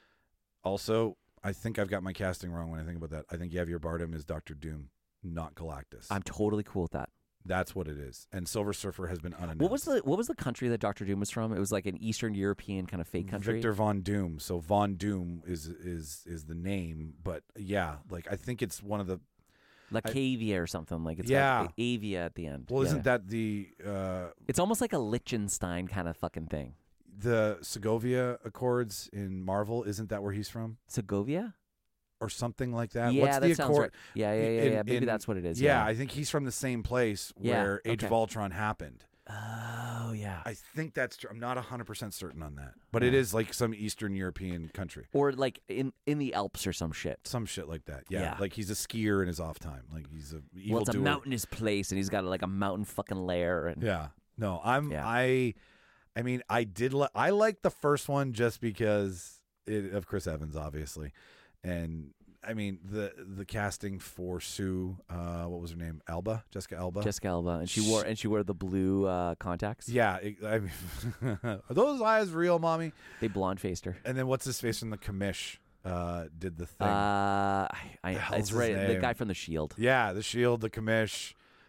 Also, I think I've got my casting wrong when I think about that. I think Javier Bardem is Doctor Doom, not Galactus. I'm totally cool with that. That's what it is. And Silver Surfer has been unannounced. What was the What was the country that Doctor Doom was from? It was like an Eastern European kind of fake country. Victor Von Doom. So Von Doom is is is the name, but yeah, like I think it's one of the. Lacavia or something like it's Yeah. got Avia at the end. Well, Yeah. isn't that the uh, It's almost like a Liechtenstein kind of fucking thing. the Segovia Accords in Marvel? Isn't that where he's from, Segovia? or something like that? Yeah, What's that the sounds accord? right. Yeah, yeah, yeah, in- yeah. Maybe in- that's what it is. Yeah, Yeah. I think he's from the same place Yeah, where Age of okay. Ultron happened. Oh, yeah. I think that's true. I'm not one hundred percent certain on that, but it is like some Eastern European country. Or like in, in the Alps or some shit. Some shit like that. Yeah. Yeah. Like he's a skier in his off time. Like he's a evil Well, it's a doer. mountainous place, and he's got like a mountain fucking lair. And Yeah. No, I'm Yeah. I I mean, I did li- I liked the first one just because it, of Chris Evans obviously. And I mean, the the casting for Sue, uh what was her name? Alba? Jessica Alba? Jessica Alba, and she wore and she wore the blue uh, contacts. Yeah, it, I mean, are those eyes real, mommy? They blonde faced her. And then what's his face from the commish uh did the thing. Uh, I, I, The hell's it's his right. The name? guy from the Shield. yeah, the Shield, the commish.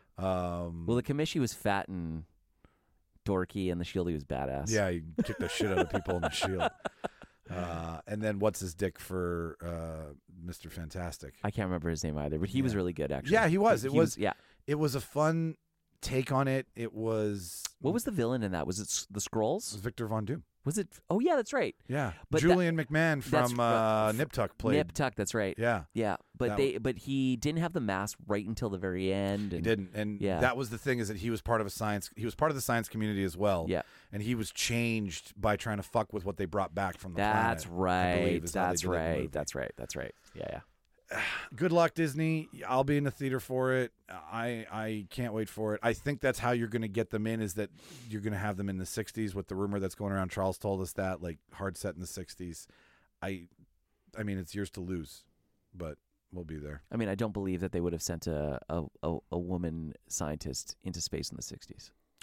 Um Well, the commish was fat and dorky, and the Shield he was badass. Yeah, he kicked the shit out of people in the Shield. Uh, and then what's his dick for uh, Mister Fantastic? I can't remember his name either, but he was Yeah. really good actually. Yeah, he was. It He was- Yeah. It was a fun take on it. It was. What was the villain in that? Was it s- the it was Scrolls? Victor Von Doom? Was it? Oh yeah, that's right. Yeah, But that- Julian McMahon that's from right. uh, Nip Tuck played. Nip Tuck. That's right. Yeah, Yeah, but That they but he didn't have the mask right until the very end. he And, didn't, and Yeah. that was the thing is that he was part of a science. He was part of the science community as well. Yeah. and he was changed by trying to fuck with what they brought back from the That's planet. I believe right. is how they That's did it in the right. movie. That's right. That's right. Yeah, yeah. Good luck, Disney. I'll be in the theater for it. I I can't wait for it. I think that's how you're going to get them in, is that you're going to have them in the sixties with the rumor that's going around. Charles told us that, like, hard set in the sixties. I I mean, it's yours to lose, but we'll be there. I mean, I don't believe that they would have sent a a, a, a woman scientist into space in the sixties.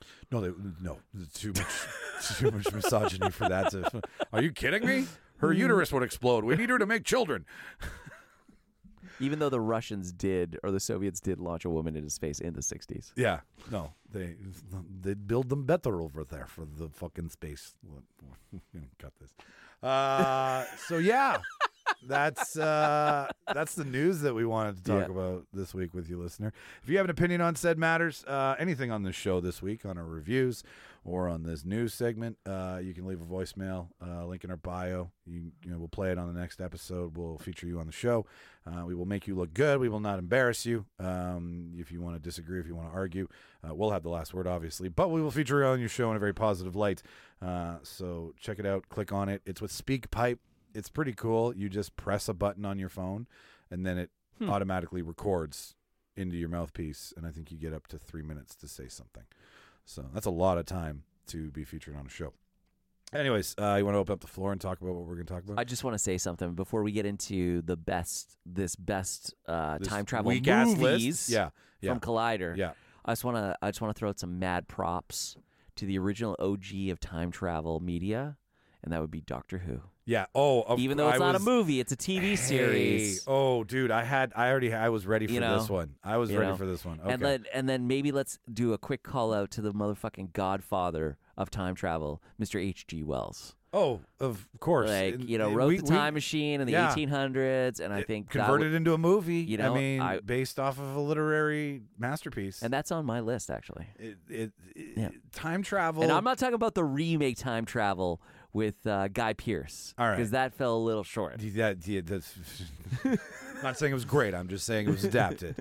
No, they, no, too much, too much misogyny for that. To, are you kidding me? Her uterus would explode. We need her to make children. Even though the Russians did, or the Soviets did, launch a woman into space in the sixties. Yeah, no, they they build them better over there for the fucking space. Cut this. Uh, so yeah, that's uh, that's the news that we wanted to talk Yeah. about this week with you, listener. If you have an opinion on said matters, uh, anything on this show this week, on our reviews or on this news segment, uh, you can leave a voicemail. Uh, link in our bio. You, you know, we'll play it on the next episode. We'll feature you on the show. Uh, we will make you look good. We will not embarrass you. Um, if you want to disagree, if you want to argue, uh, we'll have the last word, obviously. But we will feature you on your show in a very positive light. Uh, so check it out. Click on it. It's with SpeakPipe. It's pretty cool. You just press a button on your phone, and then it hmm. automatically records into your mouthpiece. And I think you get up to three minutes to say something. So that's a lot of time to be featured on a show. Anyways, uh, you want to open up the floor and talk about what we're going to talk about? I just want to say something before we get into the best, this best uh, This time travel weak-ass movies list? Yeah, yeah. from Collider. Yeah. I just want to, I just want to throw out some mad props to the original O G of time travel media, and that would be Doctor Who. Yeah. Oh, of, even though it's I not was, a movie, it's a T V hey, series. Oh, dude, I had, I already, I was ready for You know, this one. I was you ready know. for this one. Okay. And then, and then maybe let's do a quick call out to the motherfucking godfather of time travel, Mister H G Wells. oh, of course. Like, And- you know, and wrote we- the we- Time Machine in the yeah. eighteen hundreds, and I it think that converted would- into a movie. you know, I mean, I- based off of a literary masterpiece. and that's on my list actually. it, it, it, Yeah. time travel. And I'm not talking about the remake Time Travel with uh, Guy Pearce, All right. because that fell a little short. Yeah, yeah, that's I'm not saying it was great. I'm just saying it was adapted.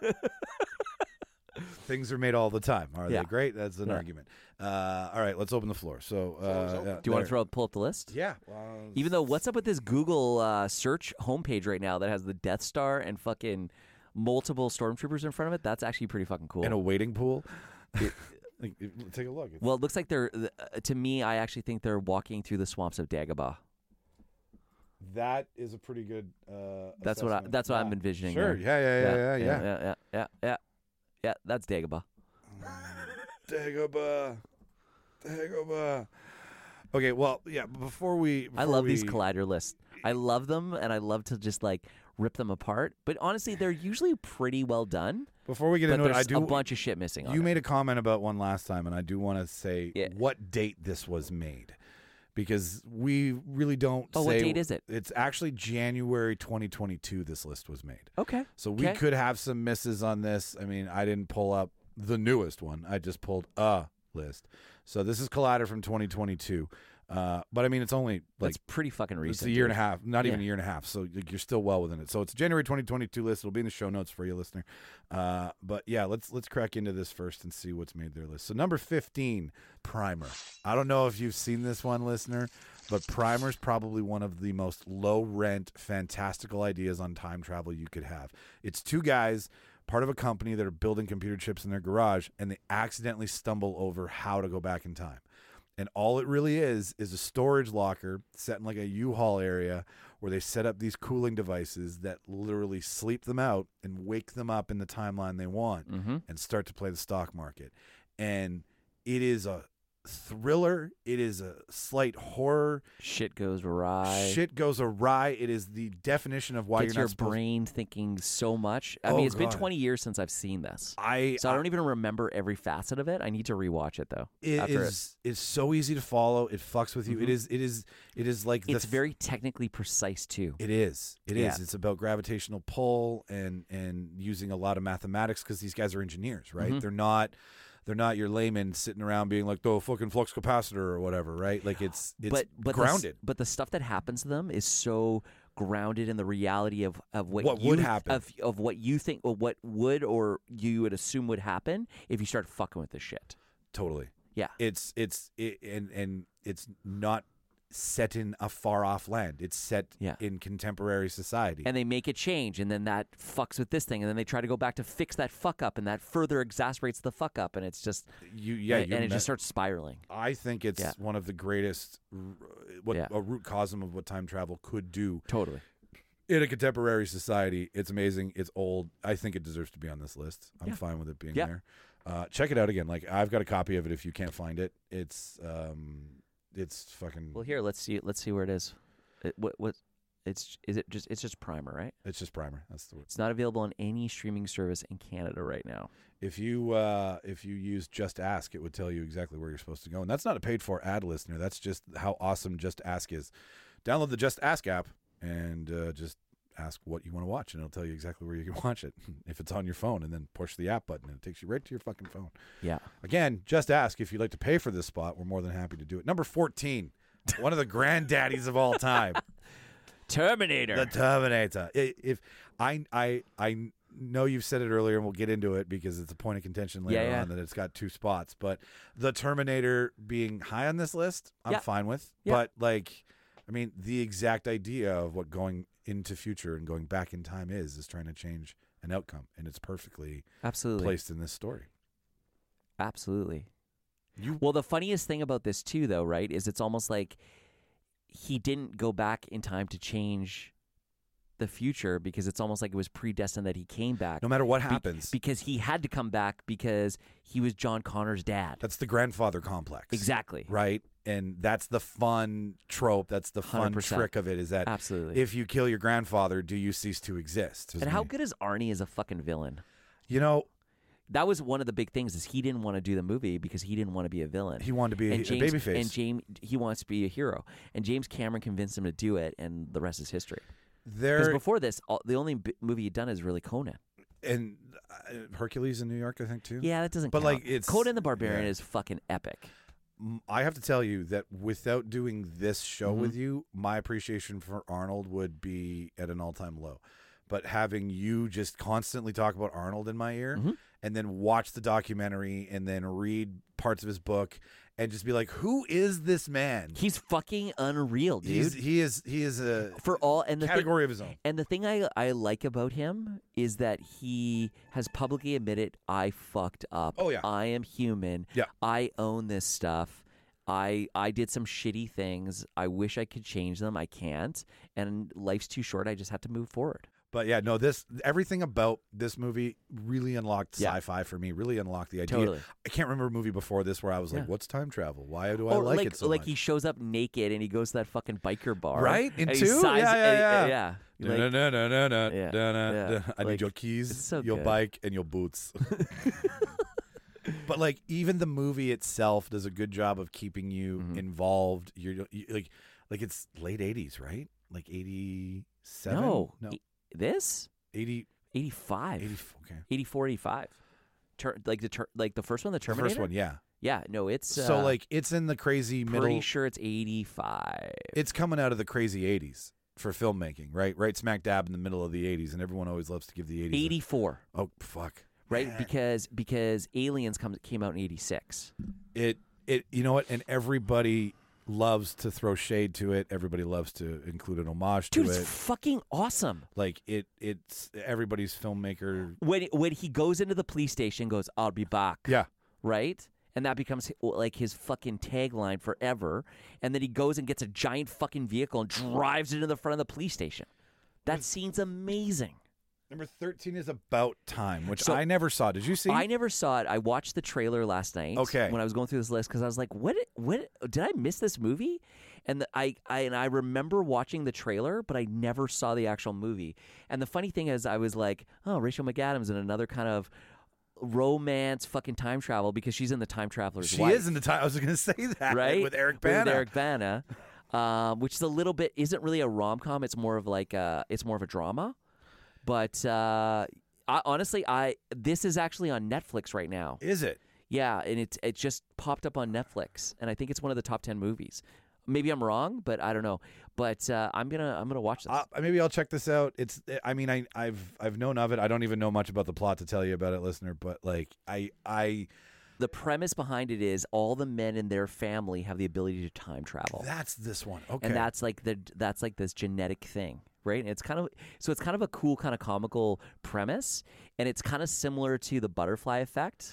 Things are made all the time. Are Yeah. they great? That's an Yeah. argument. Uh, all right, let's open the floor. So, uh, yeah, Do you want there- to throw pull up the list? Yeah. Even though, what's up with this Google uh, search homepage right now that has the Death Star and fucking multiple stormtroopers in front of it? That's actually pretty fucking cool. in a waiting pool. Like, it- take a look. It's- Well, it looks like they're, uh, to me, I actually think they're walking through the swamps of Dagobah. that is a pretty good. Uh, That's what I, assessment. that's what I'm Yeah. envisioning. Sure. there. Yeah. Yeah. Yeah. Yeah. yeah, Yeah. yeah, yeah, yeah, yeah. Yeah, that's Dagobah. Dagobah. Dagobah. Okay. Well, yeah. Before we, I before love we, these Collider lists. I love them, and I love to just like rip them apart. But honestly, they're usually pretty well done. Before we get But into it, there's I do. a bunch of shit missing. on You it. made a comment about one last time, and I do want to say Yeah. what date this was made, because we really don't. Oh, say, what date is it? It's actually January twenty twenty-two. This list was made, Okay. so we Okay. could have some misses on this. I mean, I didn't pull up the newest one. I just pulled a list. So this is Collider from twenty twenty-two. Uh, but I mean, it's only like That's pretty fucking recent. it's a year and a dude. half, not even Yeah. a year and a half. So like, you're still well within it. So it's a January twenty twenty-two list. It'll be in the show notes for you, listener. Uh, but yeah, let's let's crack into this first and see what's made their list. So number fifteen, Primer. I don't know if you've seen this one, listener, but Primer's probably one of the most low rent, fantastical ideas on time travel you could have. It's two guys, part of a company that are building computer chips in their garage, and they accidentally stumble over how to go back in time. And all it really is is a storage locker set in like a U-Haul area where they set up these cooling devices that literally sleep them out and wake them up in the timeline they want Mm-hmm. and start to play the stock market. And it is a thriller. It is a slight horror. Shit goes awry. Shit goes awry. It is the definition of why Gets you're your not supposed brain thinking so much. I Oh, mean, it's been God. twenty years since I've seen this, I so I don't even remember every facet of it. I need to rewatch it though. It after is it's so easy to follow. It fucks with you. It Mhm. is it is it is like the It's very technically precise too. It is. It is. Yeah. It's about gravitational pull and and using a lot of mathematics because these guys are engineers, right? Mhm. They're not they're not your layman sitting around being like, "Oh, fucking flux capacitor" or whatever, right? Like it's it's but but the s- grounded. but the stuff that happens to them is so grounded in the reality of, of what, What you, would happen. of of what you think or what would or you would assume would happen if you start fucking with this shit. Totally. Yeah. It's it's it, and and it's not set in a far off land. It's set Yeah. in contemporary society. And they make a change, and then that fucks with this thing, and then they try to go back to fix that fuck up, and that further exacerbates the fuck up, and it's just you yeah, and, you're and it me- just starts spiraling. I think it's Yeah. one of the greatest r- what Yeah. a root causum of what time travel could do Totally. in a contemporary society. It's amazing. It's old. I think it deserves to be on this list. I'm Yeah. fine with it being Yeah. there. Uh, check it out again. Like I've got a copy of it. If you can't find it, it's um, it's fucking. Well, here, let's see. Let's see where it is. It, what? What? It's is it just? It's just Primer, right? It's just Primer. That's the word. It's not available on any streaming service in Canada right now. If you uh, if you use Just Ask, it would tell you exactly where you're supposed to go, and that's not a paid for ad, listener. That's just how awesome Just Ask is. Download the Just Ask app and uh, just ask what you want to watch, and it'll tell you exactly where you can watch it if it's on your phone, and then push the app button, and it takes you right to your fucking phone. Yeah. Again, Just Ask. If you'd like to pay for this spot, we're more than happy to do it. Number fourteen, one of the granddaddies of all time. Terminator. The Terminator. I- If I I I know you've said it earlier, and we'll get into it because it's a point of contention later Yeah, yeah. on that it's got two spots. But the Terminator being high on this list, I'm Yeah. fine with. Yeah. But like, I mean, the exact idea of what going into future and going back in time is is trying to change an outcome, and it's perfectly Absolutely. placed in this story. Absolutely. You Well, the funniest thing about this too, though, right, is it's almost like he didn't go back in time to change the future because it's almost like it was predestined that he came back. no matter what Be- happens, because he had to come back because he was John Connor's dad. that's the grandfather complex. Exactly. Right? And that's the fun trope. That's the one hundred fun percent. trick of it is that Absolutely. if you kill your grandfather, do you cease to exist? And how good is Arnie as a fucking villain? You know, That was one of the big things is he didn't want to do the movie because he didn't want to be a villain. he wanted to be a, and a James, babyface. And James, he wants to be a hero. And James Cameron convinced him to do it, and the rest is history. Because there before this, all, the only b- movie he'd done is really Conan. and uh, Hercules in New York, I think too. Yeah, that doesn't But, count. like, it's- Conan the Barbarian yeah. is fucking epic. M- I have to tell you that without doing this show Mm-hmm. with you, my appreciation for Arnold would be at an all-time low. But having you just constantly talk about Arnold in my ear, Mm-hmm. and then watch the documentary, and then read parts of his book, and just be like, "Who is this man?" He's fucking unreal, dude. He's, he is he is a For all and the category thing, of his own. And the thing I I like about him is that he has publicly admitted I fucked up. Oh, yeah. I am human. Yeah. I own this stuff. I I did some shitty things. I wish I could change them. I can't. And life's too short. I just have to move forward. But yeah, no, this everything about this movie really unlocked Yeah. sci-fi for me. Really unlocked the idea. Totally. I can't remember a movie before this where I was like, Yeah. "What's time travel? Why do I Or like, like it so like much?" he shows up naked and he goes to that fucking biker bar. Right? In and he two? sighs- Yeah, yeah, and- yeah. yeah. No, Like- no, no, no, no, Yeah, no, no, yeah. no. I Like, need your keys, it's so your good. bike, and your boots. But like, even the movie itself does a good job of keeping you Mhm. involved. You're you, like, like it's late eighties, right? Like eighty-seven. No. no, E- This? eighty, eighty-five. eighty. Okay, eighty-four, eighty-five. Ter- like the ter- like the first one, the the Terminator. first one, yeah. Yeah, no, it's uh, so like, it's in the crazy pretty middle. sure it's eighty-five. It's coming out of the crazy eighties for filmmaking, right? Right, smack dab in the middle of the eighties, and everyone always loves to give the eighties. a- eighty-four, Oh fuck! right? Because because Aliens comes came out in eighty-six. It it you know what? And everybody loves to throw shade to it. Everybody loves to include an homage Dude, to it's it. fucking awesome. Like it it's everybody's filmmaker. When when he goes into the police station, goes, "I'll be back." Yeah. Right? And that becomes like his fucking tagline forever. And then he goes and gets a giant fucking vehicle and drives it into the front of the police station. That scene's amazing. Number thirteen is About Time, which So- I never saw. Did you see? I never saw it. I watched the trailer last night. Okay. When I was going through this list, because I was like, "What? What? Did I miss this movie?" And the, I, I, and I remember watching the trailer, but I never saw the actual movie. And the funny thing is, I was like, "Oh, Rachel McAdams in another kind of romance, fucking time travel," because she's in the Time Traveler's she Wife, is in the time. I was going to say that right? with Eric Bana. With Eric Bana, um, which is a little bit isn't really a rom com. It's more of like a, it's more of a drama. But uh, I, honestly, I this is actually on Netflix right now. Is it? Yeah, and it it just popped up on Netflix, and I think it's one of the top ten movies. Maybe I'm wrong, but I don't know. But uh, I'm gonna I'm gonna watch this. Uh, maybe I'll check this out. It's. I mean, I, I've I've known of it. I don't even know much about the plot to tell you about it, listener. But like, I I The premise behind it is all the men in their family have the ability to time travel, that's this one. Okay. and that's like the that's like this genetic thing, right? And it's kind of so it's kind of a cool kind of comical premise, and it's kind of similar to the Butterfly Effect.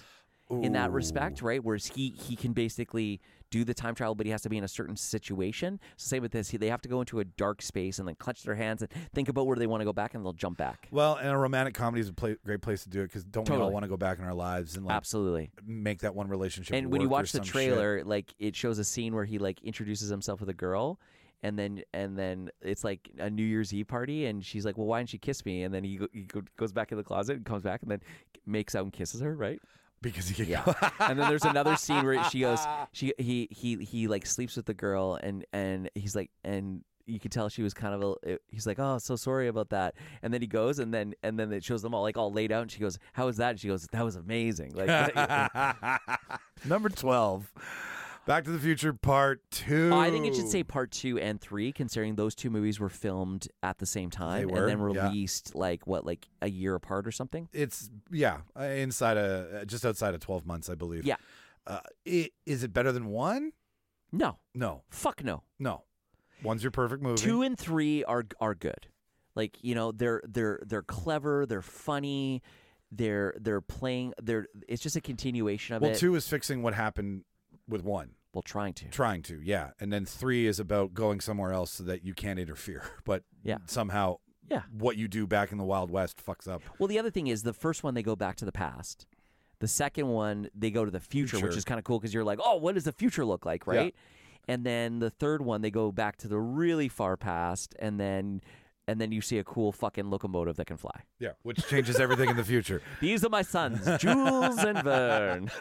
in that respect, right? Whereas he he can basically do the time travel, but he has to be in a certain situation. So same with this, he, they have to go into a dark space and then clutch their hands and think about where they want to go back, and they'll jump back. Well, and a romantic comedy is a play, great place to do it because don't we all Totally. want to go back in our lives and like Absolutely. make that one relationship And when you work or watch the some trailer, shit. like it shows a scene where he like introduces himself with a girl, and then and then it's like a New Year's Eve party, and she's like, "Well, why didn't you kiss me?" And then he go, he go, goes back in the closet and comes back and then makes out and kisses her, right? because he can Yeah. go. And then there's another scene where she goes, she he he he like sleeps with the girl, and and he's like, and you could tell she was kind of a, he's like, "Oh, so sorry about that." And then he goes, and then and then it shows them all like all laid out, and she goes, "How was that?" And she goes, "That was amazing." Like, Number twelve, Back to the Future Part Two. I think it should say part two and three, considering those two movies were filmed at the same time They were, and then yeah. released like what, like a year apart or something. It's yeah, uh, inside a just outside of twelve months, I believe. Yeah. Uh, it, is it better than one? No, No, fuck no. no. One's your perfect movie. Two and three are are good. Like, you know, they're they're they're clever, they're funny, they're they're playing. They're it's just a continuation of well, it. two is fixing what happened with one. Well, trying to. Trying to, yeah. And then three is about going somewhere else so that you can't interfere. But Yeah. somehow Yeah. what you do back in the Wild West fucks up. Well, the other thing is the first one they go back to the past. The second one they go to the future, which Future. is kind of cool because you're like, oh, what does the future look like, Yeah. right? And then the third one they go back to the really far past, and then and then you see a cool fucking locomotive that can fly. Yeah, which changes everything in the future. These are my sons, Jules and Vern.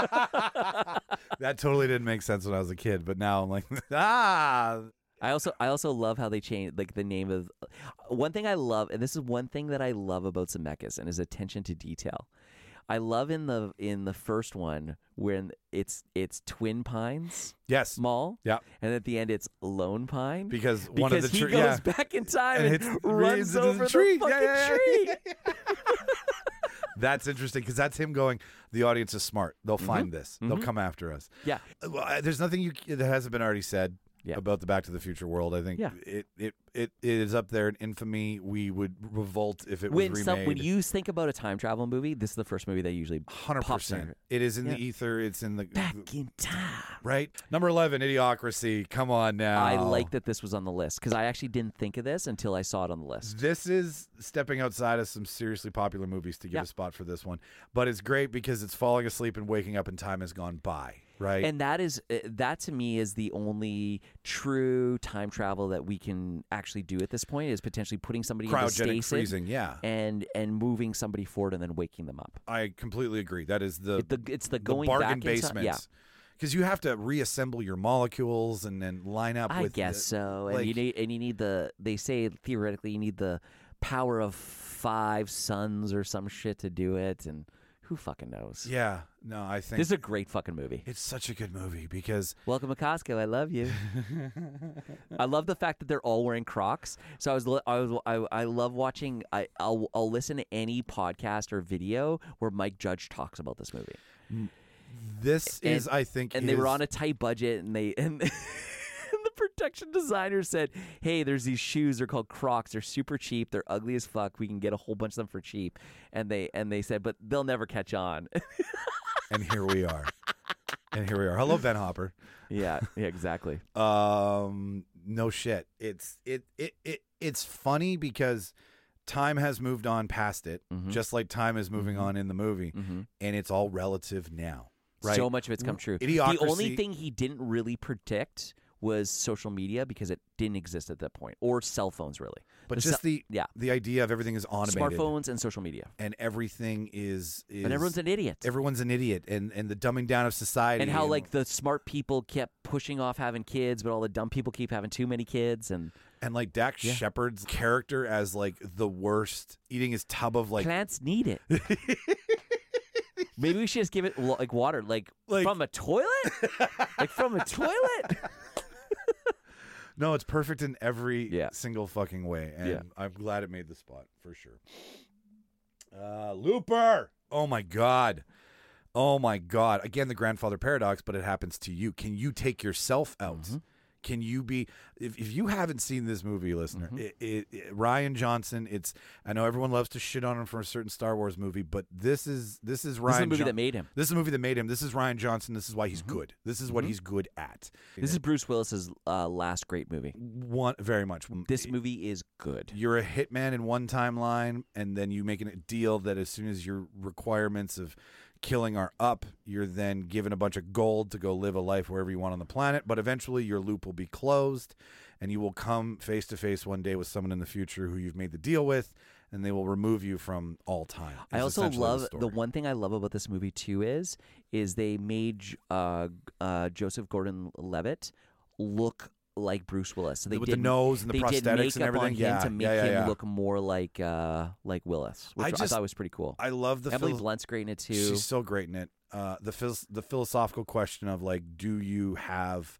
That totally didn't make sense when I was a kid, but now I'm like, ah. I also I also love how they changed like the name of one thing I love, and this is one thing that I love about Zemeckis and his attention to detail. I love in the in the first one when it's it's Twin Pines Yes. Mall, Yeah. and at the end it's Lone Pine Because because one of the he tre- goes yeah. back in time And and, hits- runs runs into the over the, tree. Yeah, fucking yeah, yeah. tree. That's interesting because that's him going, the audience is smart. They'll find this. They'll Mhm. come after us. Yeah. Uh, well, I- There's nothing you that hasn't been already said Yeah. about the Back to the Future world. I think Yeah. it, it, it, it is up there in infamy. We would revolt if it When was some, remade. when you think about a time travel movie, this is the first movie that usually one hundred pops in. percent. It is in Yeah. the ether. It's in the back in time. right. Number eleven, Idiocracy. Come on now. I like that this was on the list because I actually didn't think of this until I saw it on the list. This is stepping outside of some seriously popular movies to give Yeah. a spot for this one, but it's great because it's falling asleep and waking up and time has gone by. Right. And that is uh, that to me is the only true time travel that we can actually do at this point is potentially putting somebody into Cryogenic stasis freezing. Yeah. and and moving somebody forward and then waking them up. I completely agree. That is the It, the, it's the the going bargain back in time. basement. Yeah, Because you have to reassemble your molecules and then line up I with guess the- so. And you like- need and you need the they say theoretically you need the power of five suns or some shit to do it, and who fucking knows? Yeah. No, I think This is a great fucking movie. it's such a good movie because Welcome to Costco. I love you. I love the fact that they're all wearing Crocs. So I was, li- I was, I, I love watching. I, I'll, I'll listen to any podcast or video where Mike Judge talks about this movie. this And- is, I think, And they were his- on a tight budget, and they and. And the production designer said, "Hey, there's these shoes. They're called Crocs. They're super cheap. They're ugly as fuck. We can get a whole bunch of them for cheap." And they and they said, "But they'll never catch on." and here we are. And here we are. Hello, Ben Hopper. yeah, yeah, exactly. Um, no shit. It's it it, it it's funny because time has moved on past it, Mhm. just like time is moving Mhm. on in the movie, Mhm. and it's all relative now. Right? So much of it's come true. Idiocracy- The only thing he didn't really predict was social media because it didn't exist at that point, or cell phones really. But The just ce- the yeah, the idea of everything is automated, smartphones and social media, and everything is, is and everyone's an idiot. everyone's an idiot, and and the dumbing down of society, And how like the smart people kept pushing off having kids, but all the dumb people keep having too many kids. And and like Dax Yeah. Shepard's character as like the worst, eating his tub of like plants need it. Maybe we should just give it wa- like water, like, Like- from a toilet, like from a toilet. No, it's perfect in every Yeah. single fucking way, and Yeah. I'm glad it made the spot for sure. Uh, Looper. Oh my god. Oh my god. Again, the grandfather paradox, but it happens to you. Can you take yourself out? Mhm. can you be if, if you haven't seen this movie, listener, Mm-hmm. it, it, it, Rian Johnson, it's I know everyone loves to shit on him for a certain Star Wars movie, but this is this is Rian This is the movie Jo- that made him. This is the movie that made him. This is Rian Johnson. This is why he's Mm-hmm. good. This is what he's good at. This is Bruce Willis's uh, last great movie. one very much. This movie is good. You're a hitman in one timeline, and then you make a deal that as soon as your requirements of killing are up, you're then given a bunch of gold to go live a life wherever you want on the planet. But eventually your loop will be closed, and you will come face to face one day with someone in the future who you've made the deal with, and they will remove you from all time. I is also essentially love the, story. one thing I love about this movie too is is they made uh, uh, Joseph Gordon-Levitt look like Bruce Willis. So they With did, the nose and the they did prosthetics makeup and everything. on him Yeah, to make yeah, yeah, him yeah. look more like uh, like Willis, which I I, just- thought was pretty cool. I love the Emily phil- Blunt's great in it too. She's so great in it. Uh, the phil- the philosophical question of like, do you have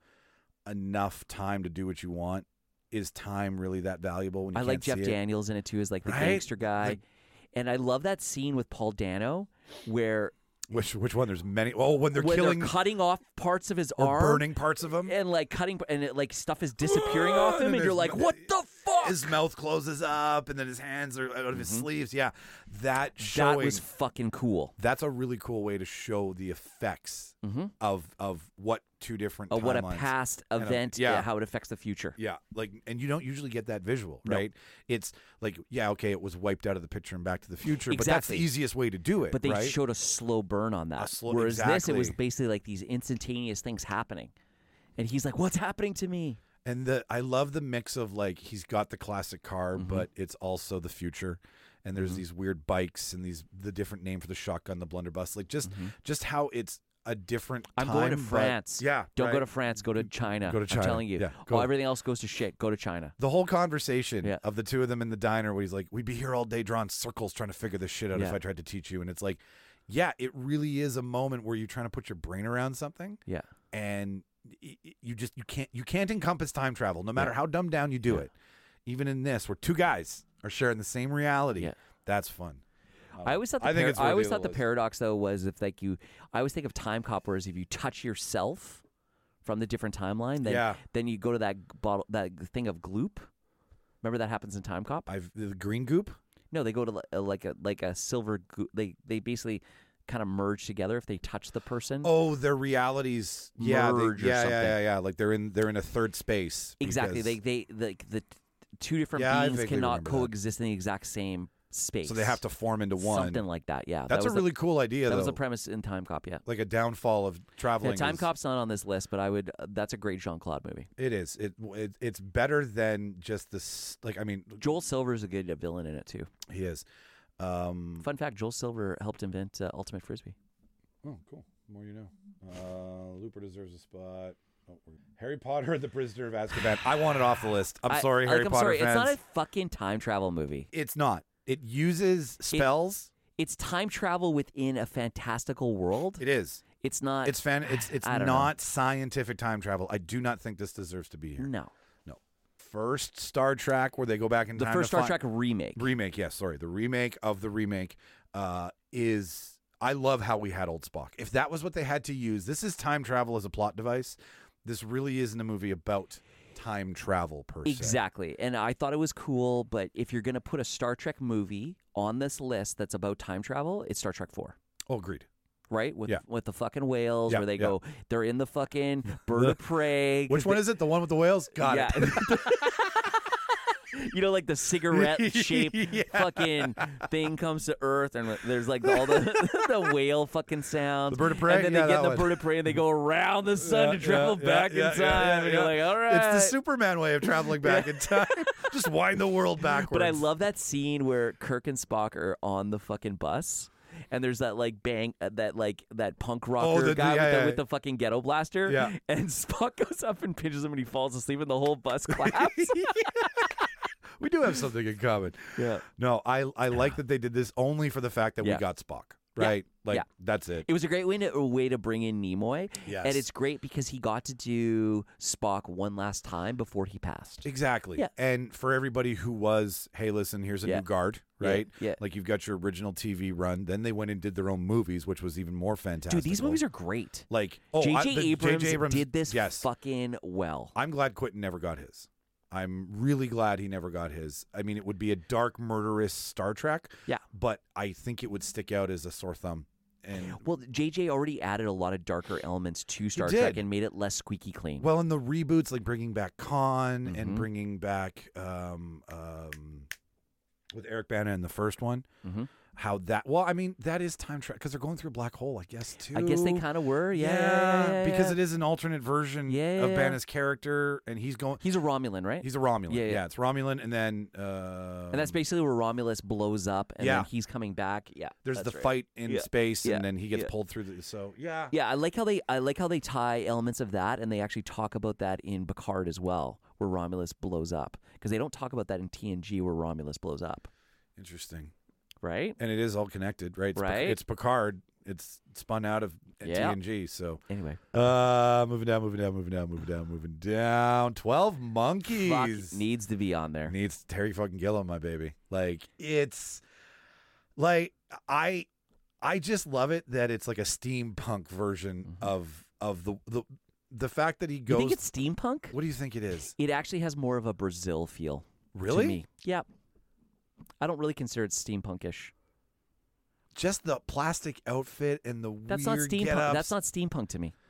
enough time to do what you want? Is time really that valuable when you I can't like Jeff see it? Daniels in it too, as like the Right? gangster guy, Like- and I love that scene with Paul Dano where Which which one? There's many. Oh, when they're when killing they're cutting off parts of his or arm burning parts of him. and like cutting and it, like stuff is disappearing off him, And and you're there's like, no- what the fuck? His mouth closes up, and then his hands are out of his sleeves. Yeah, that that showing. was fucking cool. that's a really cool way to show the effects Mm-hmm. of of what two different. Uh, what a timelines- past and a- event, yeah. uh, how it affects the future. Yeah, like, and you don't usually get that visual, No. right? It's like, yeah, okay, it was wiped out of the picture and Back to the Future, but that's the Exactly. easiest way to do it, But they right? showed a slow burn on that. slow- Whereas this, it was exactly. basically like these instantaneous things happening. And he's like, what's happening to me? And the I love the mix of like he's got the classic car, Mm-hmm. but it's also the future. And there's these weird bikes and these the different name for the shotgun, the blunderbuss, like just just how it's a different. Mm-hmm. I'm time, going to but- France. yeah, Don't right. go to France. Go to China. Go to China. I'm telling you. Yeah, Oh, go. everything else goes to shit. Go to China. The whole conversation Yeah. of the two of them in the diner, where he's like, "We'd be here all day drawing circles trying to figure this shit out if Yeah. I tried to teach you." And it's like, yeah, it really is a moment where you're trying to put your brain around something, Yeah. and y- y- you just you can't you can't encompass time travel, no matter Yeah. how dumbed down you do Yeah. it. Even in this, where two guys are sharing the same reality, Yeah. that's fun. I always thought the I think par- it's I worthy always of the thought the list. paradox though was if like you I always think of Time Cop, whereas if you touch yourself from the different timeline, then Yeah. then you go to that g- bottle that thing of gloop. Remember that happens in Time Cop? I've the green goop. No, they go to li- uh, like a like a silver. Go- they they basically kind of merge together if they touch the person. Oh, their realities, yeah, they, Merge or yeah, yeah, something. yeah, yeah. Like they're in they're in a third space. exactly. because- They they like the, t- two different Yeah, I beings vaguely cannot remember that. coexist in the exact same space. so they have to form into one. something like that. Yeah, That's that a was really the, cool idea, that though. was the premise in Time Cop. Yeah. Like a downfall of traveling. Yeah, Time is- Cop's not on this list, but I would. Uh, that's a great Jean Claude movie. It is. It, it it's better than just this. Like I mean, Joel Silver's a good uh, villain in it too. he is. Um, Fun fact: Joel Silver helped invent uh, Ultimate Frisbee. oh, cool. The more you know. Uh, Looper deserves a spot. Oh, we're- Harry Potter and the Prisoner of Azkaban. I want it off the list. I'm I- sorry, like, Harry I'm Potter sorry. fans. It's not a fucking time travel movie. It's not. It uses spells. It's time travel within a fantastical world. It is. It's not. It's fan. It's it's I don't know. not scientific time travel. I do not think this deserves to be here. no. First Star Trek, where they go back in The time. first to Star find- Trek remake. remake. Yes, sorry, the remake of the remake uh, is. I love how we had old Spock. If that was what they had to use, this is time travel as a plot device. This really isn't a movie about time travel per se. Exactly. And I thought it was cool, but if you're going to put a Star Trek movie on this list that's about time travel, it's Star Trek four. Oh, agreed. Right? With Yeah. with the fucking whales Yeah, where they yeah. go, they're in the fucking bird of prey. 'cause Which one they- is it? The one with the whales? Got yeah. it. You know, like the cigarette shaped Yeah. fucking thing comes to Earth, and there's like all the the whale fucking sounds. The bird of prey? And then Yeah, they get that the one. bird of prey, and they go around the sun Yeah, to travel yeah, back yeah, in yeah, time. yeah, and yeah. you're like, all right. It's the Superman way of traveling back in time. Just wind the world backwards. But I love that scene where Kirk and Spock are on the fucking bus. And there's that like bang, uh, that like that punk rocker Oh, the- guy yeah, with, the, yeah. with the fucking ghetto blaster. Yeah. And Spock goes up and pinches him, and he falls asleep, and the whole bus claps. We do have something in common. Yeah. No, I I like that they did this only for the fact that Yeah. we got Spock. right? Like Yeah. that's it. It was a great way to a way to bring in Nimoy, Yes. and it's great because he got to do Spock one last time before he passed. Exactly. Yeah. And for everybody who was, hey, listen, here's a Yeah. new guard, Yeah, right? yeah. Like you've got your original T V run. Then they went and did their own movies, which was even more fantastic. Dude, these movies are great. like oh, J I- J. the- Abrams, Abrams did this Yes. fucking well. I'm glad Quentin never got his. I'm really glad he never got his. I mean, it would be a dark, murderous Star Trek. Yeah. But I think it would stick out as a sore thumb. And Well, J J already added a lot of darker elements to Star did. Trek and made it less squeaky clean. well, in the reboots, like bringing back Khan Mhm. and bringing back um, um, with Eric Bana in the first one, Mhm. how that. Well, I mean, that is time travel because they're going through a black hole, I guess too. I guess they kind of were. Yeah, yeah, yeah, because yeah. it is an alternate version Yeah, of yeah. Bana's character, and he's going. He's a Romulan, right? He's a Romulan. Yeah, yeah. it's Romulan, and then uh, and that's basically where Romulus blows up, and Yeah. then he's coming back. Yeah, there's that's the right. fight in Yeah. space, Yeah. and then he gets Yeah. pulled through the. So yeah, Yeah, I like how they I like how they tie elements of that, and they actually talk about that in Picard as well, where Romulus blows up, because they don't talk about that in T N G where Romulus blows up, interesting. right? And it is all connected, right? It's Pic- Right. it's Picard. It's spun out of Yeah. T N G. So Anyway, uh, moving down, moving down, moving down, moving down, moving down. Twelve Monkeys fuck needs to be on there. needs Terry fucking Gilliam, my baby. Like it's like I I just love it that it's like a steampunk version Mhm. of of the the the fact that he You goes. think it's steampunk? What do you think it is? It actually has more of a Brazil feel. Really? To me. Yeah. I don't really consider it steampunkish. Just the plastic outfit and the That's not weird steampunk. get-ups. That's not steampunk to me.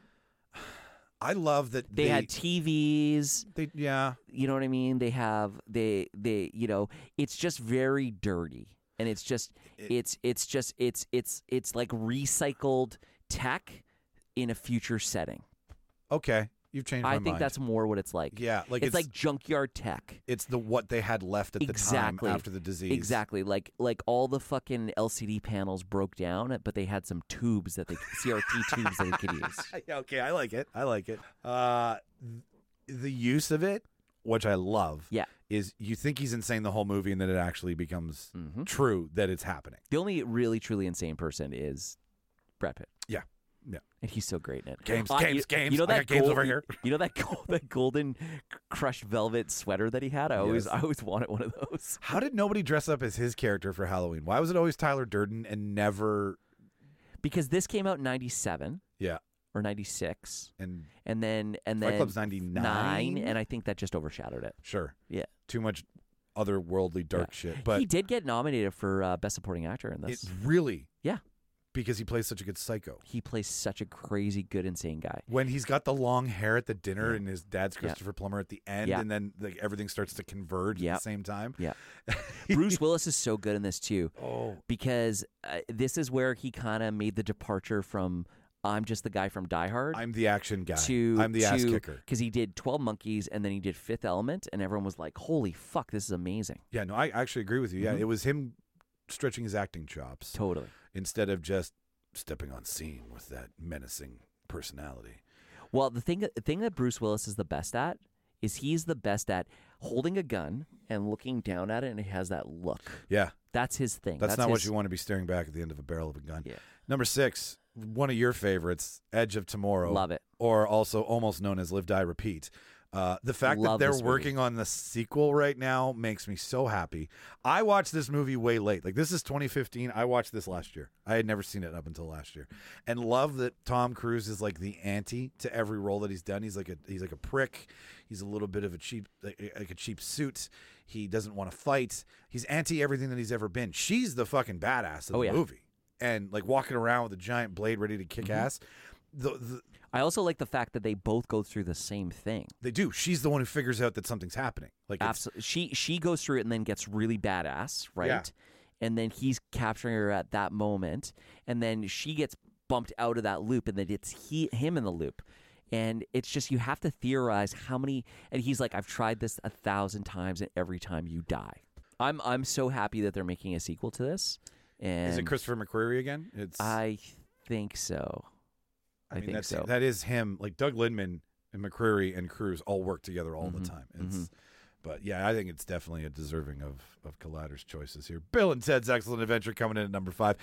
I love that They, they, had T Vs. they yeah. You know what I mean? They have they they you know, it's just very dirty. And it's just It- it's it's just it's it's it's like recycled tech in a future setting. Okay, you've changed my I mind. think that's more what it's like. yeah, like it's, it's, like junkyard tech. it's the what they had left at Exactly. the time after the disease. Exactly. Like like all the fucking L C D panels broke down, but they had some tubes that they C R T tubes that they could use. Yeah, okay, I like it. I like it. Uh, th- the use of it, which I love, Yeah. is you think he's insane the whole movie, and then it actually becomes Mhm. true that it's happening. The only really truly insane person is Brad Pitt. Yeah. Yeah. And he's so great in it. Games, Uh, games, you, games. You know I that got games gold- over here. You know that gold, that golden crushed velvet sweater that he had? I always Yes. I always wanted one of those. How did nobody dress up as his character for Halloween? Why was it always Tyler Durden and never? Because this came out in ninety-seven Yeah, or ninety-six. and And then and Fight then Club's ninety-nine. nine, and I think that just overshadowed it. Sure. Yeah. Too much otherworldly dark Yeah. shit, but he did get nominated for uh, Best Supporting Actor in it this. really, Yeah. because he plays such a good psycho. He plays such a crazy, good, insane guy. When he's got the long hair at the dinner Yeah. and his dad's Yeah. Christopher Plummer at the end, Yeah. and then like everything starts to converge Yeah. at the same time. Yeah. Bruce Willis is so good in this too, Oh, because uh, this is where he kind of made the departure from I'm just the guy from Die Hard I'm the action guy. to I'm the ass to- kicker. because he did twelve Monkeys and then he did Fifth Element, and everyone was like, "Holy fuck, this is amazing!" Yeah, no, I actually agree with you. Yeah, Mhm. it was him stretching his acting chops Totally. instead of just stepping on scene with that menacing personality. Well, the thing the thing that Bruce Willis is the best at is he's the best at holding a gun and looking down at it, and he has that look. Yeah, That's his thing. that's, not what his- you want to be staring back at the end of a barrel of a gun. Yeah. Number six, one of your favorites, Edge of Tomorrow. Love it. Or also almost known as Live, Die, Repeat. Uh, the fact Love that they're this movie. working on the sequel right now makes me so happy. I watched this movie way late. Like, this is twenty fifteen. I watched this last year. I had never seen it up until last year. And love that Tom Cruise is like the anti to every role that he's done. He's like a he's like a prick. He's a little bit of a cheap like, like a cheap suit. He doesn't want to fight. He's anti everything that he's ever been. She's the fucking badass of Oh, the yeah. movie. And like walking around with a giant blade ready to kick Mm-hmm. ass. The, the I also like the fact that they both go through the same thing. They do. She's the one who figures out that something's happening. Like it's, Absolutely. She she goes through it and then gets really badass, right? Yeah. And then he's capturing her at that moment, and then she gets bumped out of that loop, and then it's he him in the loop. And it's just you have to theorize how many. And he's like, I've tried this a thousand times, and every time you die. I'm I'm so happy that they're making a sequel to this. And is it Christopher McQuarrie again? It's. I think so. I, I mean, think that's so. that is him. Like Doug Lindman and McQuarrie and Cruise all work together all Mhm, the time. It's, mhm. But yeah, I think it's definitely a deserving of of Collider's choices here. Bill and Ted's Excellent Adventure coming in at number five.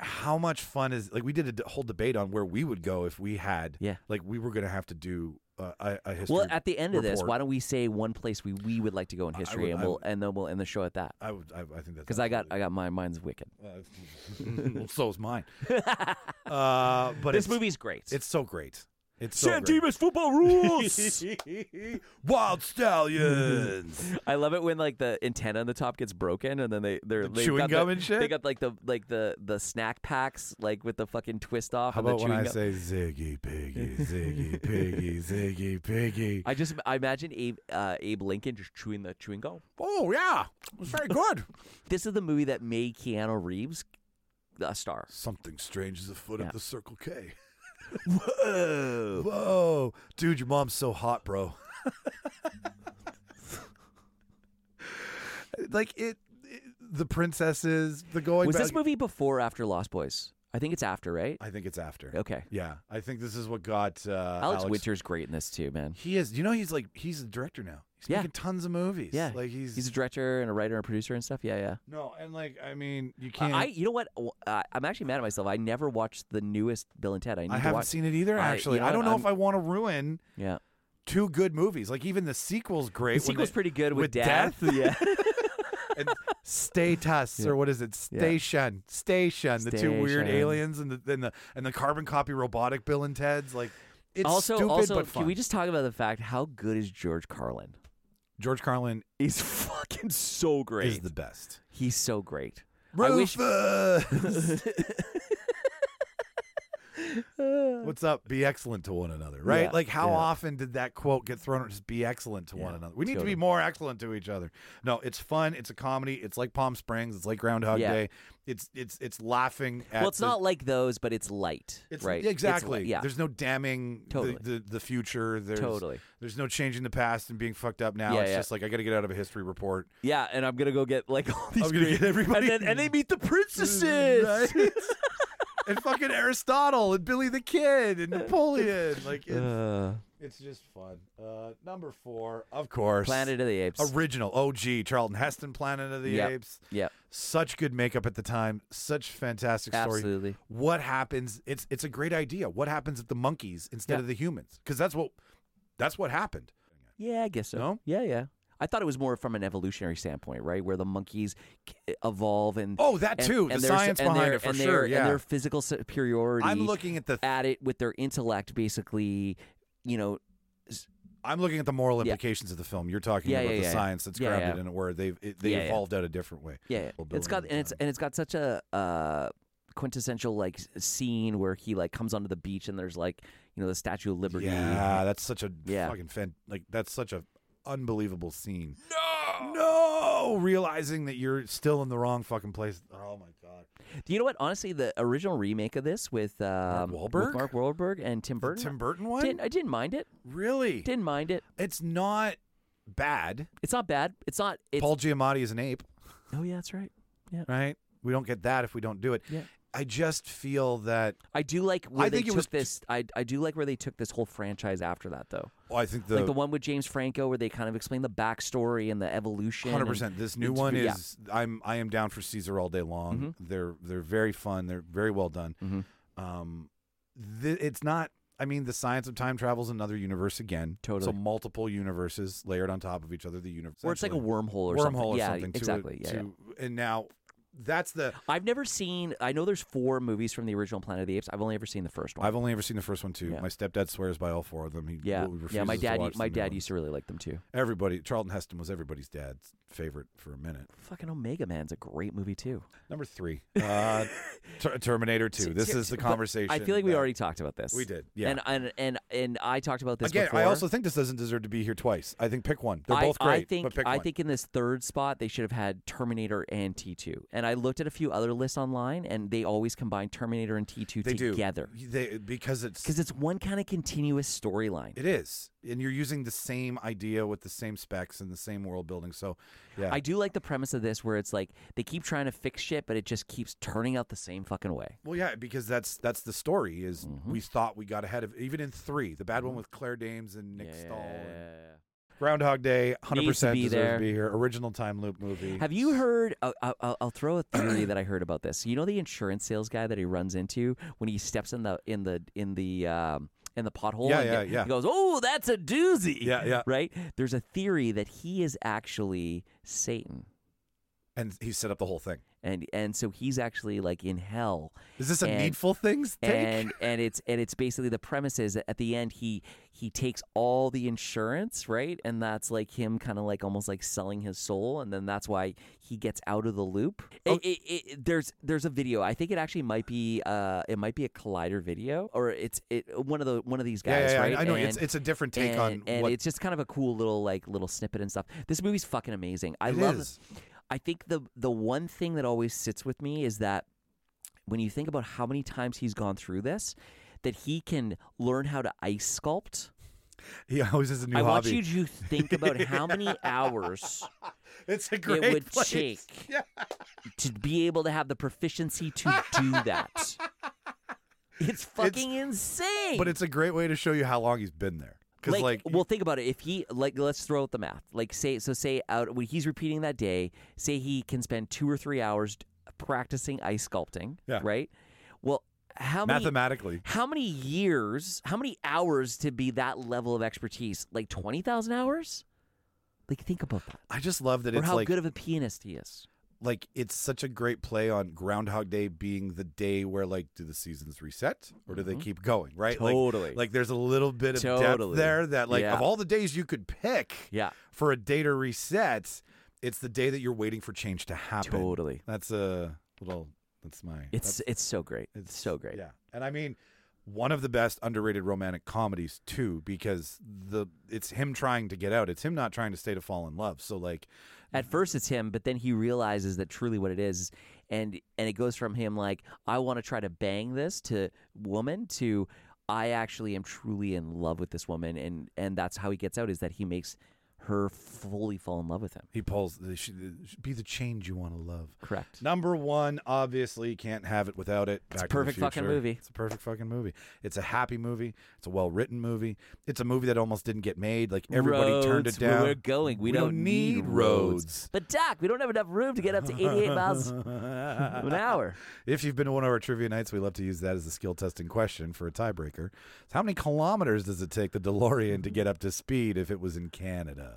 how much fun is like we did a d- whole debate on where we would go if we had Yeah. like we were going to have to do uh, a, a history. Well, at the end of this, report. why don't we say one place we, we would like to go in I history, would- and I we'll would- and then we'll end the show at that. I would. I, I think that's Because I got I absolutely- got mine. Mine's wicked. Uh, well, so is mine. uh, but This it's, movie's great. it's so great. It's so San great. Dimas football rules. Wild Stallions. I love it when like the antenna on the top gets broken, and then they they're The they've chewing got gum the, and shit? They got like the like the the snack packs like with the fucking twist off. How and the about when chewing I gum. say Ziggy Piggy, Ziggy Piggy, Ziggy Piggy? I just I imagine Abe uh, Abe Lincoln just chewing the chewing gum. Oh yeah, it was very good. This is the movie that made Keanu Reeves a star. Something strange is afoot Yeah. at the Circle K. Whoa! Whoa, dude, your mom's so hot, bro. like it, it, the princesses, the going. Was back, this movie before or after Lost Boys? I think it's after, right? I think it's after. Okay. Yeah, I think this is what got uh, Alex, Winter's great in this too, man. He is. You know, he's like he's a director now. He's Yeah. making tons of movies. Yeah, like he's he's a director and a writer and a producer and stuff. Yeah, yeah. no, and like I mean, you Uh, can't. I, you know what? Uh, I'm actually mad at myself. I never watched the newest Bill and Ted. I need I to haven't watch. seen it either. I- Actually, you know I don't what? know if I'm- I want to ruin Yeah, two good movies. Like even the sequel's great. the when sequel's they- pretty good with, with Death. Death? Yeah, and Status Yeah. or what is it? Yeah. Station, Station. The two weird Station. aliens and the and the and the carbon copy robotic Bill and Ted's. Like it's also, stupid also, but fun. can we just talk about the fact how good is George Carlin? George Carlin He's fucking so great. is the best. He's so great. I wish- Rufus. What's up? Be excellent to one another, right? Yeah, like how yeah. often did that quote get thrown? Just be excellent to one Yeah, another. We need to totally. be more excellent to each other. No, it's fun. It's a comedy. It's like Palm Springs. It's like Groundhog Yeah. Day. It's it's it's laughing at. well, it's the- not like those, but it's light, It's, right? yeah, It's exactly. li- yeah, There's no damning Totally. the, the the future. There's totally. there's no changing the past and being fucked up now. Yeah, it's yeah. just like I got to get out of a history report. Yeah, and I'm gonna go get like all these. I'm gonna great- get everybody- and then and they meet the princesses. Right? And fucking Aristotle and Billy the Kid and Napoleon. Like it's, Uh, it's just fun. Uh, number four, of course. Planet of the Apes. Original O G Charlton Heston, Planet of the Yep. Apes. yeah, Such good makeup at the time. Such fantastic story. absolutely. What happens? It's it's a great idea. What happens if the monkeys instead Yeah. of the humans? Because that's what that's what happened. Yeah, I guess so. No? Yeah, yeah. I thought it was more from an evolutionary standpoint, right, where the monkeys c- evolve and Oh, that and- too. and the their- science and behind their- it for and sure. their, Yeah. and their physical superiority. I'm looking at the at it with their intellect, basically. You know, I'm looking at the moral Yeah. implications of the film. You're talking Yeah, about yeah, the yeah. science that's Yeah, grounded yeah. in it, where they've it, they Yeah, yeah. evolved out a different way. yeah, yeah. Well, it's Bill got and and it's Tom. and it's got such a uh, quintessential like s- scene where he like comes onto the beach and there's like you know the Statue of Liberty. Yeah, that's such a Yeah. fucking fan. Like that's such a unbelievable scene. No, no, realizing that you're still in the wrong fucking place. Oh my god. Do you know what? Honestly, the original remake of this with um, Wahlberg? with Mark Wahlberg and Tim The Burton. Tim Burton one? Didn't, I didn't mind it. Really? Didn't mind it. It's not bad. It's not bad. It's not. It's, Paul Giamatti is an ape, oh yeah, that's right. right? We don't get that if we don't do it. Yeah. I just feel that. I do like where I they think it took was t- this. I I do like where they took this whole franchise after that, though. Oh, I think the like the one with James Franco, where they kind of explain the backstory and the evolution. Hundred and- percent. This new it's- one yeah. is. I'm. I am down for Caesar all day long. Mhm. They're. They're very fun. They're very well done. Mhm. Um, th- it's not. I mean, the science of time travel is another universe again. Totally. So multiple universes layered on top of each other. The universe. Or it's like a wormhole or wormhole something. or yeah, something. To exactly. A, yeah, to, And now, that's the. I've never seen. I know there's four movies from the original Planet of the Apes. I've only ever seen the first one. I've only ever seen the first one too. Yeah. My stepdad swears by all four of them. He yeah, w- yeah. My refuses to dad. watch My the new dad ones. used to really like them too. Everybody. Charlton Heston was everybody's dad's favorite for a minute. Fucking Omega Man's a great movie too. Number three, uh, Ter- Terminator Two. This is the But conversation. I feel like we that- already talked about this. We did, yeah. And and and and I talked about this Again, before. I also think this doesn't deserve to be here twice. I think pick one. They're I, both great, I think but pick I one. think in this third spot they should have had Terminator and T two. And I looked at a few other lists online, and they always combine Terminator and T two they together do. They because it's because it's one kind of continuous storyline. it is, and you're using the same idea with the same specs and the same world building. So, yeah, I do like the premise of this, where it's like they keep trying to fix shit, but it just keeps turning out the same fucking way. well, yeah, because that's that's the story. Is Mm-hmm. we thought we got ahead of even in three, the bad one with Claire Danes and Nick Yeah, Stahl. yeah, and- yeah, yeah. Groundhog Day, one hundred percent Needs to be deserves there. to be here. Original time loop movie. Have you heard? Uh, I'll, I'll throw a theory that I heard about this. You know the insurance sales guy that he runs into when he steps in the in the in the um, in the pothole. Yeah, and yeah, get- yeah. He goes, "Oh, that's a doozy." Yeah, yeah. Right. There's a theory that he is actually Satan, And he set up the whole thing. and and so he's actually like in hell. Is this a And- Needful Things take? And and it's and it's basically the premise is that at the end he he takes all the insurance, right? And that's like him kind of like almost like selling his soul, and then that's why he gets out of the loop. Oh. It, it, it, there's there's a video. I think it actually might be uh it might be a Collider video, or it's it one of the one of these yeah, guys, yeah, yeah, right? I know. And, it's it's a different take and, on and what it's just kind of a cool little like little snippet and stuff. This movie's fucking amazing. I it love is. I think the the one thing that always sits with me is that when you think about how many times he's gone through this, that he can learn how to ice sculpt. He always has a new I want hobby. you to think about how many hours It's a great it would place. take Yeah. to be able to have the proficiency to do that. It's fucking insane. But it's a great way to show you how long he's been there. Because like, like, well, think about it. If he like, let's throw out the math. Like, say, so say out when he's repeating that day. Say he can spend two or three hours practicing ice sculpting. Yeah. Right. Well, how many mathematically, How many years? How many hours to be that level of expertise? Like twenty thousand hours. Like, think about that. I just love that Or it's how like good of a pianist he is. like it's such a great play on Groundhog Day being the day where like do the seasons reset or do they keep going, right? Like- Totally. Like, there's a little bit of Totally. depth there that like Yeah. of all the days you could pick Yeah. for a day to reset, it's the day that you're waiting for change to happen. Totally. That's a little that's my It's that's, it's so great. It's so great. Yeah. And I mean one of the best underrated romantic comedies too, because the it's him trying to get out. It's him not trying to stay to fall in love. So like At first it's him, but then he realizes that truly what it is, and and it goes from him like, I want to try to bang this to woman to I actually am truly in love with this woman, and and that's how he gets out, is that he makes her fully fall in love with him. he pulls the should be the change you want to love. Correct. Number one, obviously, can't have it without it. It's a Back to the perfect fucking Future. movie. It's a perfect fucking movie. It's a happy movie. It's a well-written movie. It's a movie that almost didn't get made. Like everybody turned it Roads, where down. we're going. We, We don't, don't need need roads. roads. But Doc, we don't have enough room to get up to eighty-eight miles an hour. If you've been to one of our trivia nights, we love to use that as a skill testing question for a tiebreaker. So how many kilometers does it take the DeLorean to get up to speed if it was in Canada?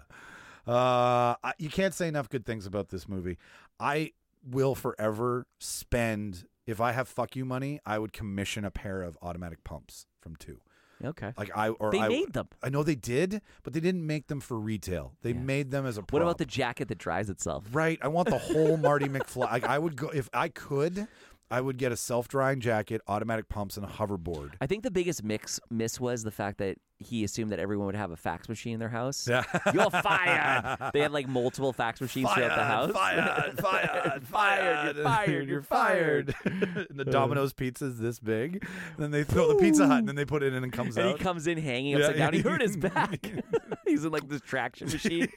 Uh, I, you can't say enough good things about this movie. I will forever spend, if I have fuck you money, I would commission a pair of automatic pumps from two. Okay. Like I or They I, made them. I know they did, but they didn't make them for retail. They Yeah. made them as a prop. What about the jacket that dries itself? Right. I want the whole Marty McFly. Like, I would go if I could. I would get a self-drying jacket, automatic pumps, and a hoverboard. I think the biggest mix miss was the fact that he assumed that everyone would have a fax machine in their house. Yeah. You're fired. They had like multiple fax machines throughout the house. Fired, fired, Fired, you're fired, you're fired. and the Domino's pizza's this big. And then they throw the Pizza Hut, and then they put it in and it comes And out. he comes in hanging Yeah. upside down. He hurt his back. He's in like this traction machine.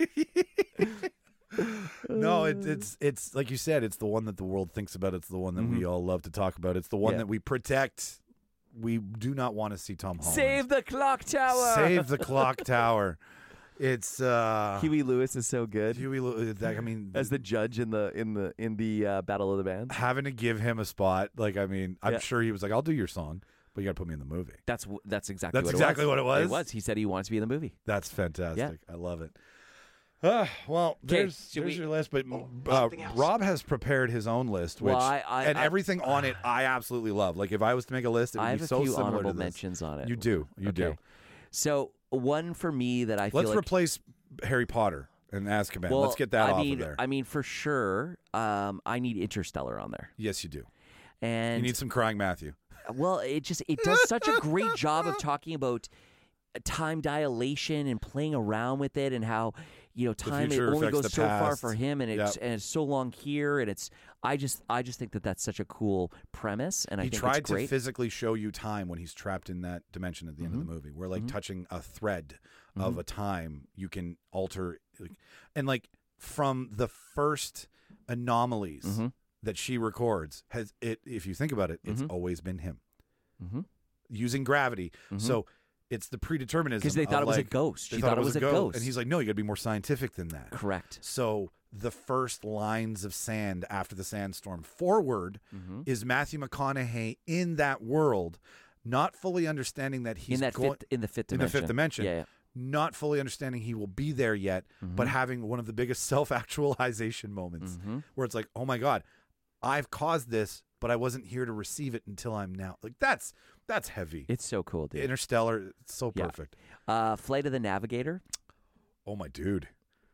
No, it's it's it's like you said. It's the one that the world thinks about. It's the one that we all love to talk about. It's the one Yeah. that we protect. We do not want to see Tom Holland Save the clock tower. Save the clock tower. It's uh, Huey Lewis is so good Huey. Lew- that- I mean, as the judge in the in the in the uh, Battle of the Bands. having to give him a spot. Like, I mean, I'm Yeah. sure he was like, "I'll do your song, but you got to put me in the movie." That's w- that's exactly That's what exactly it was. what it was? It was. He said he wants to be in the movie. That's fantastic. I love it. Uh, well, there's, should there's we- your list, but uh, Rob has prepared his own list, which Well, I- I- and I- everything on it I absolutely love. Like if I was to make a list, it would I have be a so few similar honorable to this. mentions on it. You do, you do. Okay. So one for me that I feel Let's like replace Harry Potter and Azkaban. well, Let's get that I off mean, of there. I mean, for sure, um, I need Interstellar on there, yes, you do. and You need some crying Matthew. well, it just it does such a great job of talking about time dilation and playing around with it, and how you know time it future only affects goes the so far past. for him, and it's Yep. and it's so long here, and it's I just I just think that that's such a cool premise, and I He think tried it's to great. physically show you time when he's trapped in that dimension at the end of Mm-hmm. the movie. Where like touching a thread of a time, you can alter, like, and like from the first anomalies Mhm. that she records, has it? If you think about it, it's always been him Mhm. using gravity. Mm-hmm. So it's the predeterminism because they thought of, it was like, a ghost. they She thought thought it was a ghost. ghost. And he's like, no, you got to be more scientific than that. Correct. So the first lines of sand after the sandstorm forward Mm-hmm. is Matthew McConaughey in that world, not fully understanding that he's in that going fifth, in the fifth in the dimension. fifth dimension. Yeah, yeah. Not fully understanding he will be there yet, but Mm-hmm. having one of the biggest self-actualization moments Mhm. where it's like, oh my God, I've caused this, but I wasn't here to receive it until I'm now. Like that's that's heavy. It's so cool, dude. Interstellar, it's so Yeah. perfect. Uh, Flight of the Navigator. Oh my dude.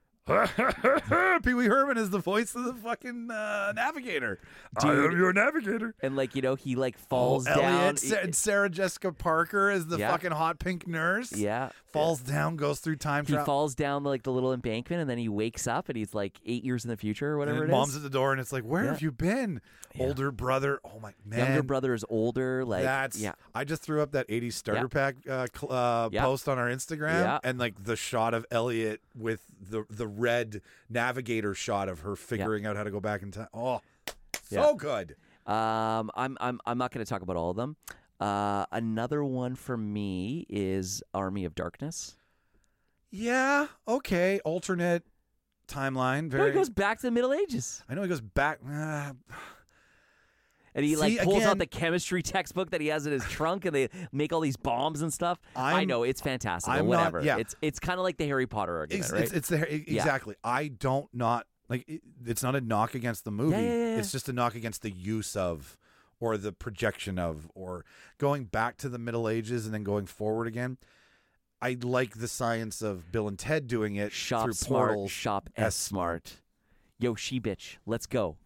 Pee Wee Herman is the voice of the fucking uh, navigator. I Dude. am your navigator. And like you know, he like falls oh, down. Elliot Sa- and Sarah Jessica Parker is the Yeah. fucking hot pink nurse. yeah, Falls down, goes through time he travel. falls down like the little embankment, and then he wakes up, and he's like eight years in the future or whatever and it is. mom's at the door, and it's like, where Yeah. have you been? Yeah. Older brother. Oh my man. Younger brother is older. Like That's yeah, I just threw up that eighties starter Yeah. pack uh, cl- uh, Yeah. post on our Instagram, Yeah. and like the shot of Elliot with the the red navigator shot of her figuring out how to go back in time. Oh, so Yeah. good. Um, I'm I'm I'm not going to talk about all of them. Uh, another one for me is Army of Darkness. Yeah. Okay. Alternate timeline. No, Very. he goes back to the Middle Ages, I know he goes back. Uh, and he See, like pulls again- out the chemistry textbook that he has in his trunk, and they make all these bombs and stuff. I I'm- know it's fantastic. I'm not- whatever. yeah. It's it's kind of like the Harry Potter argument, it's, right? it's it's the e- Yeah. exactly. I don't not like. It, it's not a knock against the movie. Yeah, yeah, yeah. It's just a knock against the use of, or the projection of, or going back to the Middle Ages and then going forward again. I like the science of Bill and Ted doing it Shop through smart, portals. shop S smart. Yo, she bitch, let's go.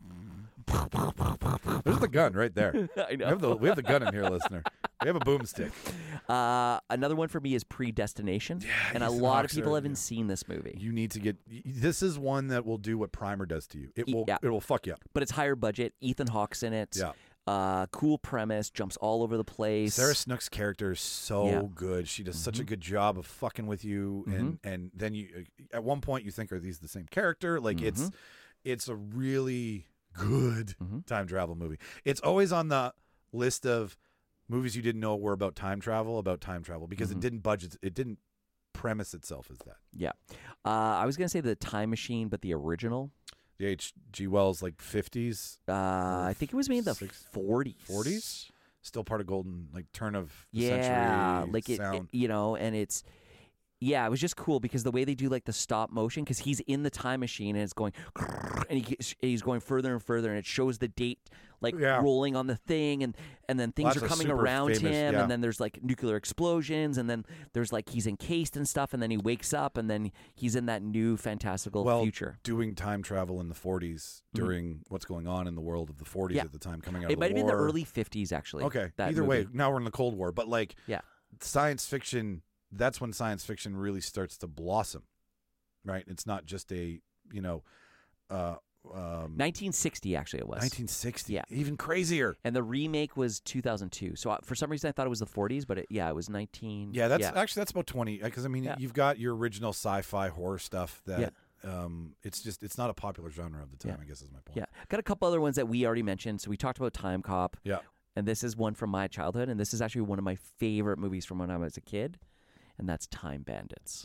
There's the gun right there. I We know. have the we have the gun in here, listener. We have a boomstick. Uh, another one for me is Predestination, and a Ethan lot Hawke's of people there, haven't yeah. seen this movie. You need to get. This is one that will do what Primer does to you. It will. Yeah. It will fuck you up. But it's higher budget. Ethan Hawke's in it. Yeah. Uh, cool premise. Jumps all over the place. Sarah Snook's character is so Yeah. good. She does such a Mhm. good job of fucking with you, and and then you at one point you think, are these the same character? Like it's Mhm. it's a really good Mhm. time travel movie. It's always on the list of movies you didn't know were about time travel, about time travel because Mhm. it didn't budget. It didn't premise itself as that. Yeah. Uh, I was gonna say the Time Machine, but the original. The H G Wells like fifties, Uh, I think it was made in the Six- forties. forties, still part of golden like turn of the Yeah, century like it, it- sound. you know, and it's yeah, it was just cool because the way they do like the stop motion, because he's in the time machine and it's going, and he, he's going further and further, and it shows the date like Yeah. rolling on the thing, and and then things Well, are that's a coming super around famous- him, yeah. and then there's like nuclear explosions, and then there's like he's encased and stuff, and then he wakes up, and then he's in that new fantastical well, future. doing time travel in the forties during what's going on in the world of the forties Mm-hmm. Yeah. at the time, coming out It of might the have been the war. early fifties, actually. Okay, that either way, movie. now we're in the Cold War, but like Yeah. science fiction, that's when science fiction really starts to blossom, right? It's not just a, you know, uh, um, nineteen sixty, actually, it was. nineteen sixty, Yeah. even crazier. And the remake was two thousand two. So I, for some reason, I thought it was the forties, but it, yeah, it was nineteen. Yeah, that's yeah. actually that's about twenty. Because I mean, Yeah. you've got your original sci-fi horror stuff that um, it's just it's not a popular genre of the time. Yeah. I guess is my point. Yeah. Got a couple other ones that we already mentioned. So we talked about Time Cop. Yeah. And this is one from my childhood. And this is actually one of my favorite movies from when I was a kid. And that's Time Bandits.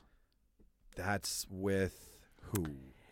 That's with who?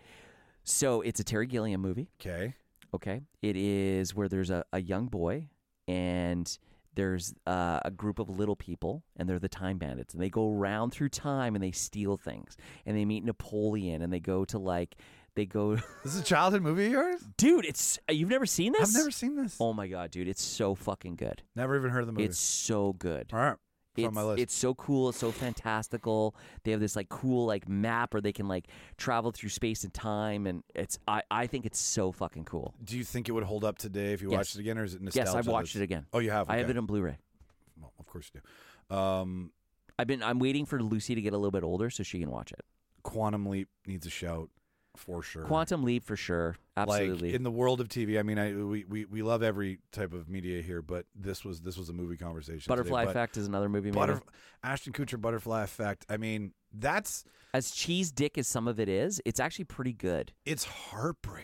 So it's a Terry Gilliam movie. Okay. Okay. It is where there's a, a young boy and there's uh, a group of little people, and they're the Time Bandits. And they go around through time and they steal things. And they meet Napoleon and they go to like, they go. This is a childhood movie of yours? Dude, it's. You've never seen this? I've never seen this. Oh my God, dude. It's so fucking good. Never even heard of the movie. It's so good. All right. It's, It's, on my list. it's so cool. It's so fantastical. They have this like cool like map where they can like travel through space and time, and it's. I, I think it's so fucking cool. Do you think it would hold up today if you Yes. watched it again, or is it nostalgia? Yes, I've watched that's- it again. Oh, you have? I have Okay. it on Blu-ray. Well, of course you do. Um, I've been. I'm waiting for Lucy to get a little bit older so she can watch it. Quantum Leap needs a shout for sure. Quantum Leap for sure. Absolutely. Like in the world of T V, I mean, I we, we, we love every type of media here, but this was this was a movie conversation. Butterfly today. But Effect is another movie. Butter, Maybe. Ashton Kutcher, Butterfly Effect. I mean, that's As cheese dick as some of it is, it's actually pretty good. it's heartbreaking.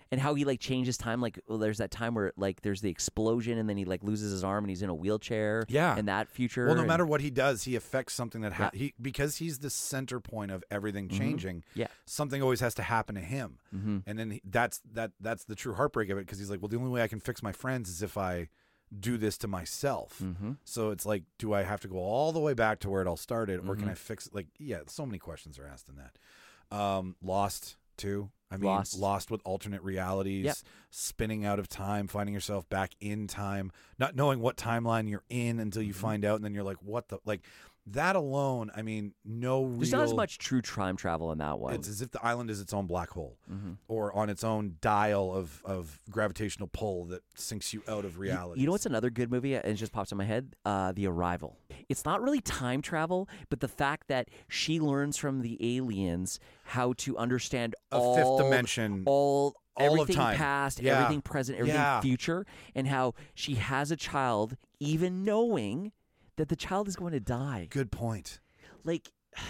And how he like changes time, like well, there's that time where like there's the explosion, and then he like loses his arm, and he's in a wheelchair. Yeah, in that future. Well, no and, matter what he does, he affects something that ha- Yeah. he because he's the center point of everything changing. Yeah. something always has to happen to him, Mhm. and then he, that's that that's the true heartbreak of it because he's like, well, the only way I can fix my friends is if I do this to myself. Mm-hmm. So it's like, do I have to go all the way back to where it all started, or Mm-hmm. can I fix it? Like, yeah, so many questions are asked in that. Um, Lost too. I mean, Lost. lost with alternate realities, Yep. spinning out of time, finding yourself back in time, not knowing what timeline you're in until you Mm-hmm. find out, and then you're like, what the like that alone. I mean, no real. There's not as much true time travel in that one. It's as if the island is its own black hole, Mm-hmm. or on its own dial of of gravitational pull that sinks you out of You- reality. You know what's another good movie? And it just pops in my head. Uh, The Arrival. It's not really time travel, but the fact that she learns from the aliens how to understand A all fifth dimension, all. all of everything time. past, Yeah. everything present, everything Yeah. future, and how she has a child, even knowing that the child is going to die. Good point. Like,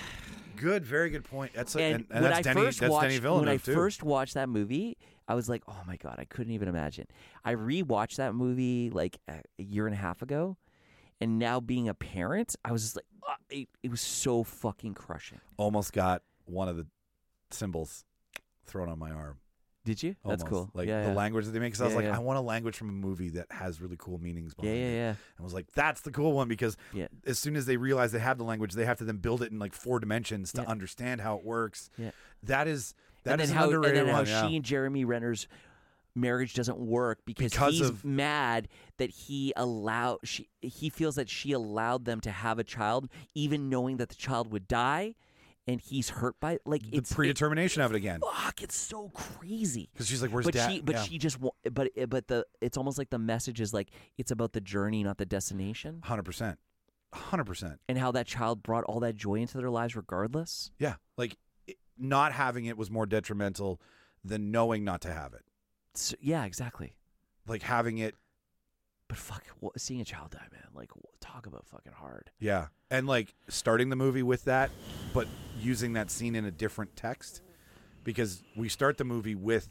Good, very good point. That's a, and, and, and when that's I Denny. first That's watched, Denny Villeneuve when I too. first watched that movie, I was like, "Oh my god, I couldn't even imagine." I rewatched that movie like a a year and a half ago, and now being a parent, I was just like, uh, it, it was so fucking crushing. Almost got one of the symbols thrown on my arm. Did you? That's Almost. cool. Like yeah, the yeah. language that they make. Because I was Yeah, like, yeah. I want a language from a movie that has really cool meanings Yeah, behind yeah, it. yeah. I was like, that's the cool one because Yeah. as soon as they realize they have the language, they have to then build it in like four dimensions to Yeah. understand how it works. Yeah. That is that and is then an how, underrated and then how one. yeah. she and Jeremy Renner's marriage doesn't work because, Because he's of- mad that he allowed she he feels that she allowed them to have a child even knowing that the child would die, and he's hurt by like the it's predetermination of it again. fuck it's so crazy. Because she's like, where's But dad? she, but yeah. she just, wa- but but the, it's almost like the message is like it's about the journey, not the destination, one hundred percent. one hundred percent. and how that child brought all that joy into their lives, regardless. Yeah. Like it, not having it was more detrimental than knowing not to have it. So, yeah, exactly. Like having it. But fuck, what, seeing a child die, man, like talk about fucking hard. Yeah. And like starting the movie with that, but using that scene in a different text, because we start the movie with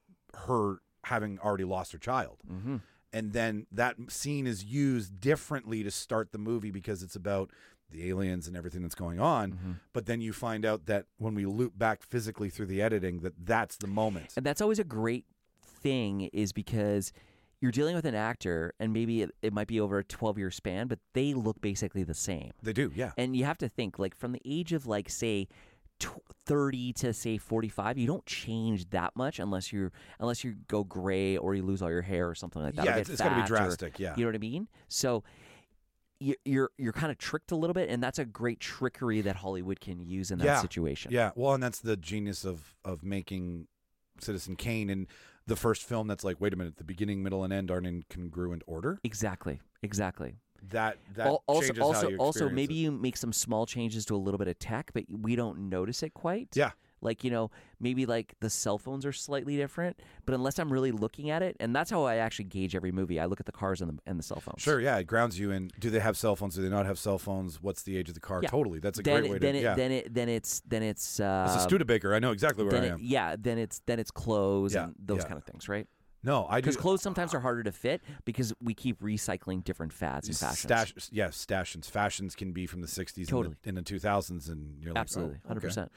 her having already lost her child. Mm-hmm. And then that scene is used differently to start the movie because it's about the aliens and everything that's going on. Mm-hmm. But then you find out that when we loop back physically through the editing, that that's the moment. And that's always a great thing, is because you're dealing with an actor, and maybe it, it might be over a twelve-year span, but they look basically the same. They do, yeah. And you have to think, like, from the age of, like, say, tw- thirty to, say, forty-five, you don't change that much unless you're unless you go gray or you lose all your hair or something like that. or Yeah, get it's, it's got to be fat or- drastic, yeah. You know what I mean? So you- you're you're kind of tricked a little bit, and that's a great trickery that Hollywood can use in that Yeah. situation. Yeah, well, and that's the genius of of making Citizen Kane in the first film. That's like, wait a minute, the beginning, middle, and end aren't in congruent order. Exactly. Exactly. That that Al- also, changes also, how you also, experience maybe it. you make some small changes to a little bit of tech, but we don't notice it quite. Yeah. Like, you know, maybe like the cell phones are slightly different, but unless I'm really looking at it, and that's how I actually gauge every movie. I look at the cars and the and the cell phones. Sure, yeah, it grounds you in. Do they have cell phones? Do they not have cell phones? What's the age of the car? Yeah. Totally, that's a Then, great way then to. it, yeah, then it, then it's, then it's. Uh, it's a Studebaker. I know exactly where then I it, am. yeah. Then it's, then it's clothes Yeah, and those yeah. kind of things, right? No, I do. Because clothes sometimes are harder to fit because we keep recycling different fads and fashions. Stash, yes, fashions. Fashions can be from the sixties Totally. and the, in the two thousands, and you're like, Absolutely, oh, hundred okay. percent.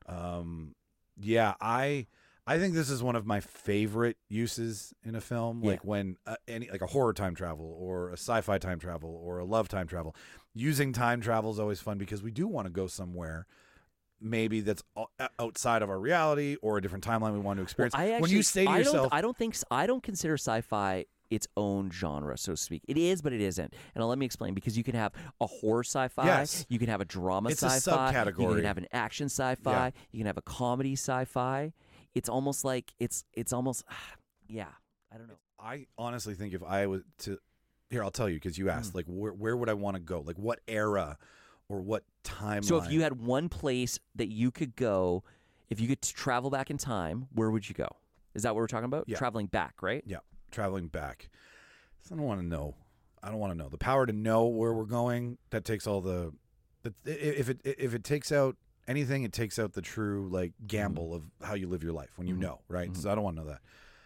Um, yeah, I I think this is one of my favorite uses in a film. Yeah. Like when uh, any like a horror time travel or a sci-fi time travel or a love time travel. Using time travel is always fun because we do want to go somewhere. Maybe that's o- outside of our reality or a different timeline we want to experience. Well, I actually, when you say to I yourself, don't, I don't think I don't consider sci-fi its own genre, so to speak. It is, but it isn't. And I'll let me explain, because you can have a horror sci-fi, Yes. you can have a drama It's a sci-fi, you subcategory. can have an action sci-fi, Yeah. you can have a comedy sci-fi. It's almost like it's it's almost yeah. I don't know. I honestly think if I was to here, I'll tell you because you asked, Mm. like, where where would I want to go? Like, what era or what timeline? So if you had one place that you could go, if you could t- travel back in time, where would you go? Is that what we're talking about? Yeah. Traveling back, right? yeah, traveling back. So I don't want to know. I don't want to know the power to know where we're going. That takes all the, the if it if it takes out anything, it takes out the true like gamble of how you live your life when you Mhm. know, right? Mhm. So I don't want to know that.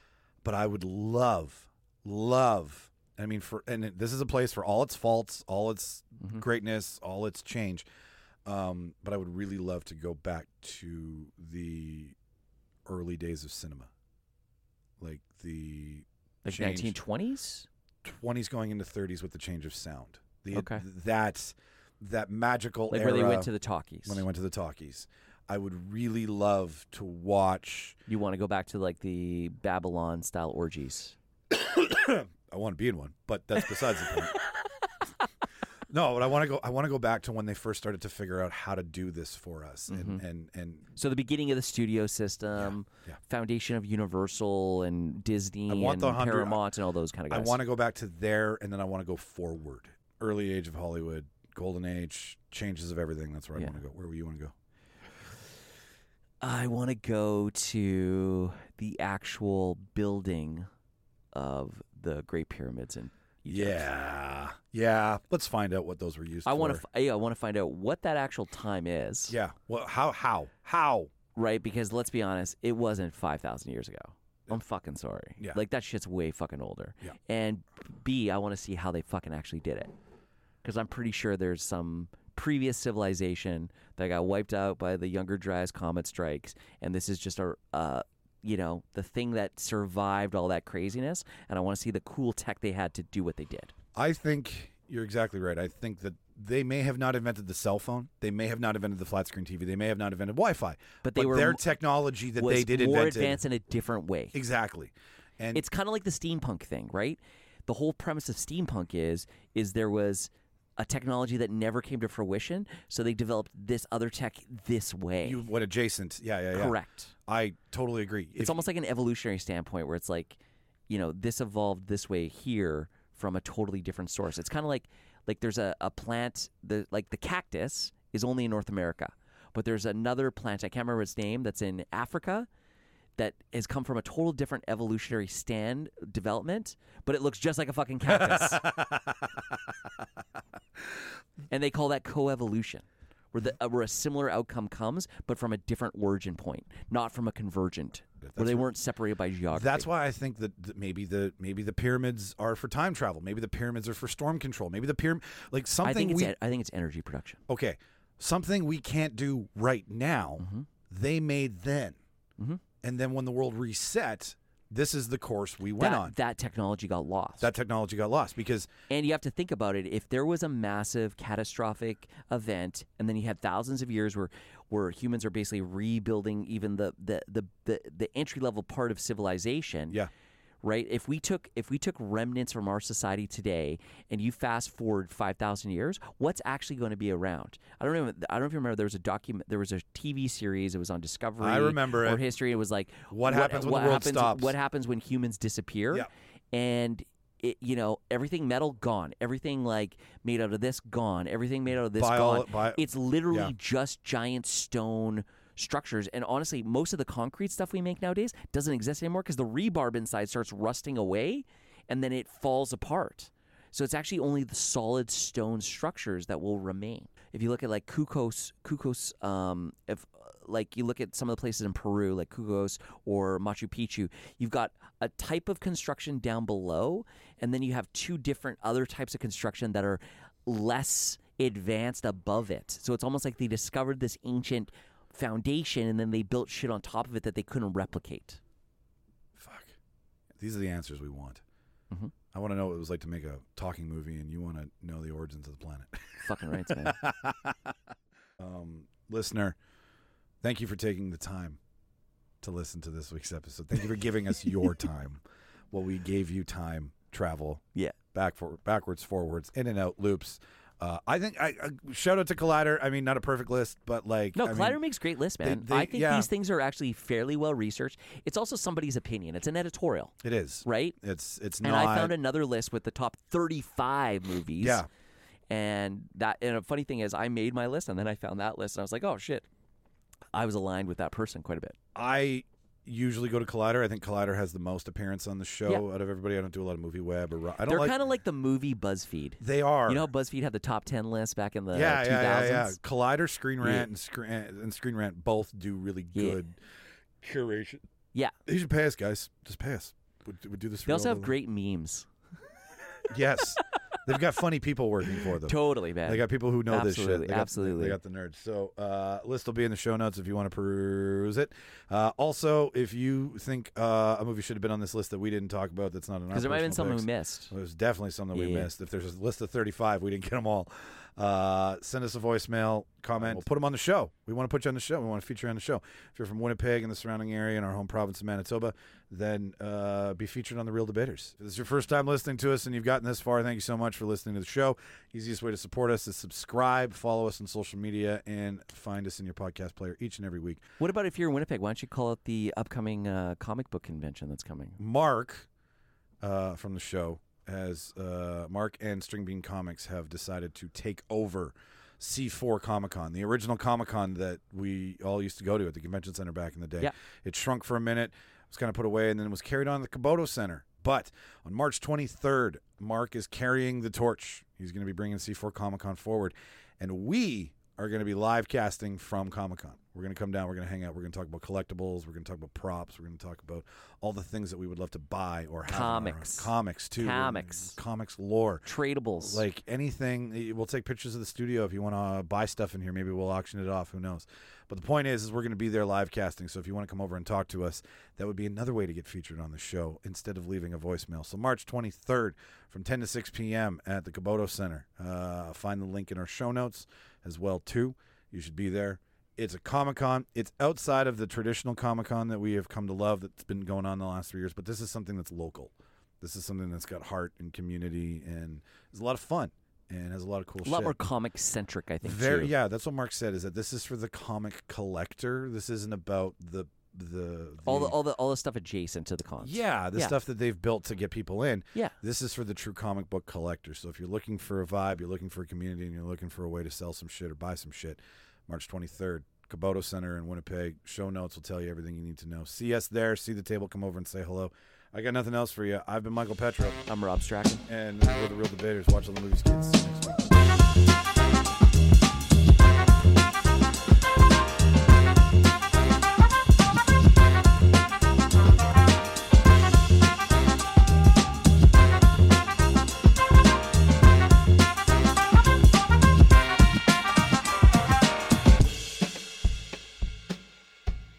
but I would love, love. I mean, for and it, this is a place for all its faults, all its mm-hmm. greatness, all its change. Um, but I would really love to go back to the early days of cinema, like the like nineteen twenties, twenties going into thirties with the change of sound. The, okay, that that magical like era where they went to the talkies. When they went to the talkies, I would really love to watch. You want to go back to like the Babylon style orgies? I want to be in one, but that's besides the point. No, but I want to go. I want to go back to when they first started to figure out how to do this for us, and mm-hmm. and, and so the beginning of the studio system, yeah, yeah. foundation of Universal and Disney I want and the Paramount and all those kind of guys. I want to go back to there, and then I want to go forward. Early age of Hollywood, golden age, changes of everything. That's where yeah. I want to go. Where you want to go? I want to go to the actual building of the Great Pyramids in Egypt. Yeah, yeah. Let's find out what those were used I for. want to. F- yeah, I want to find out what that actual time is. Yeah. Well, how? How? How? Right, because let's be honest, it wasn't five thousand years ago. I'm fucking sorry. Yeah. Like that shit's way fucking older. Yeah. And B, I want to see how they fucking actually did it, because I'm pretty sure there's some previous civilization that got wiped out by the Younger Dryas comet strikes, and this is just a. Uh, you know, the thing that survived all that craziness, and I want to see the cool tech they had to do what they did. I think you're exactly right. I think that they may have not invented the cell phone. They may have not invented the flat screen T V. They may have not invented Wi-Fi. But they but were their technology that was they did more invented, advanced in a different way. Exactly. And it's kind of like the steampunk thing, right? The whole premise of steampunk is is there was a technology that never came to fruition, so they developed this other tech this way. You went adjacent. Yeah, yeah, yeah. Correct. I totally agree. It's if, almost like an evolutionary standpoint where it's like, you know, this evolved this way here from a totally different source. It's kind of like like there's a, a plant, the like the cactus is only in North America, but there's another plant, I can't remember its name, that's in Africa that has come from a total different evolutionary stand development, but it looks just like a fucking cactus. And they call that coevolution, where the uh, where a similar outcome comes, but from a different origin point, not from a convergent, That's where they right. weren't separated by geography. That's why I think that, that maybe the maybe the pyramids are for time travel. Maybe the pyramids are for storm control. Maybe the pyramid, like something I think it's we. e- I think it's energy production. Okay, something we can't do right now. Mm-hmm. They made then, mm-hmm. and then when the world reset, this is the course we went that, on. That technology got lost. That technology got lost because. And you have to think about it. If there was a massive catastrophic event, and then you had thousands of years where, where humans are basically rebuilding even the the the, the, the entry level part of civilization. Yeah. Right. If we took if we took remnants from our society today, and you fast forward five thousand years, what's actually going to be around? I don't know. I don't know if you remember. There was a document. There was a T V series. It was on Discovery. I remember or it. History. It was like what happens when what the world happens, stops? What happens when humans disappear? Yeah. And it, you know, everything metal gone. Everything like made out of this gone. Everything made out of this Bio- gone. bio- it's literally yeah. just giant stone structures. And honestly, most of the concrete stuff we make nowadays doesn't exist anymore because the rebarb inside starts rusting away and then it falls apart. So it's actually only the solid stone structures that will remain. If you look at like Cocos, Cocos, um, if like you look at some of the places in Peru, like Cocos or Machu Picchu, you've got a type of construction down below, and then you have two different other types of construction that are less advanced above it. So it's almost like they discovered this ancient foundation and then they built shit on top of it that they couldn't replicate. Fuck. These are the answers we want. Mm-hmm. I want to know what it was like to make a talking movie, and you want to know the origins of the planet. Fucking right, man. um, listener, thank you for taking the time to listen to this week's episode. Thank you for giving us your time. Well, we gave you time travel. Yeah. Back for backwards, forwards, in and out loops. Uh, I think I uh, shout out to Collider. I mean, not a perfect list, but like no, I Collider mean, makes great lists, man. they- they- I think yeah. these things are actually fairly well researched. It's also somebody's opinion. It's an editorial, it is right? It's it's And not. I found another list with the top thirty-five movies. Yeah. And that and a funny thing is, I made my list, and then I found that list, and I was like, oh shit, I was aligned with that person quite a bit. I usually go to Collider. I think Collider has the most appearance on the show Yeah. out of everybody. I don't do a lot of Movie Web or I don't They're like. kind of like the movie BuzzFeed. They are. You know how BuzzFeed had the top ten list back in the yeah, two yeah, thousands? yeah, yeah. Collider, Screen Rant, Yeah. and, Screen, and Screen Rant both do really Yeah. good curation. Yeah. You should pay us, guys. Just pay us. would, would do this. For They also real, have though. great memes. Yes. They've got funny people working for them. Totally, man. They got people who know absolutely, this shit. They got, absolutely. They got the nerds. So uh, list will be in the show notes if you want to peruse it. Uh, also, if you think uh, a movie should have been on this list that we didn't talk about, that's not in our Because there might have been personal something picks, we missed. There's definitely something we Yeah. missed. If there's a list of thirty-five, we didn't get them all. Uh, send us a voicemail, comment. We'll put them on the show. We want to put you on the show. We want to feature you on the show. If you're from Winnipeg and the surrounding area in our home province of Manitoba, then uh, be featured on The Real Debaters. If this is your first time listening to us and you've gotten this far, thank you so much for listening to the show. Easiest way to support us is subscribe, follow us on social media, and find us in your podcast player each and every week. What about if you're in Winnipeg? Why don't you call out the upcoming uh, comic book convention that's coming? Mark uh, from the show has uh, Mark and String Bean Comics have decided to take over C four Comic Con, the original Comic Con that we all used to go to at the convention center back in the day. Yeah. It shrunk for a minute, was kind of put away, and then it was carried on at the Kubota Center. But on March twenty-third, Mark is carrying the torch. He's going to be bringing C four Comic Con forward, and we are going to be live casting from Comic Con. We're going to come down. We're going to hang out. We're going to talk about collectibles. We're going to talk about props. We're going to talk about all the things that we would love to buy or have. Comics. Comics, too. Comics. Comics lore. Tradables. Like anything. We'll take pictures of the studio if you want to buy stuff in here. Maybe we'll auction it off. Who knows? But the point is, is we're going to be there live casting. So if you want to come over and talk to us, that would be another way to get featured on the show instead of leaving a voicemail. So March twenty-third from ten to six p.m. at the Kubota Center. Uh, find the link in our show notes as well, too. You should be there. It's a Comic-Con. It's outside of the traditional Comic-Con that we have come to love that's been going on the last three years, but this is something that's local. This is something that's got heart and community and is a lot of fun and has a lot of cool a shit. lot more comic-centric, I think, Very, too. yeah, that's what Mark said, is that this is for the comic collector. This isn't about the... the, the All the all the all the stuff adjacent to the cons. Yeah, the Yeah. stuff that they've built to get people in. Yeah. This is for the true comic book collector. So if you're looking for a vibe, you're looking for a community, and you're looking for a way to sell some shit or buy some shit, March twenty-third, Kubota Center in Winnipeg. Show notes will tell you everything you need to know. See us there. See the table. Come over and say hello. I got nothing else for you. I've been Michael Petro. I'm Rob Strachan. And we're the Real Debaters. Watch all the movies, kids. See you next week.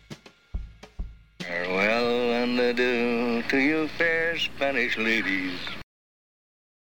Farewell and adieu to you fair Spanish ladies.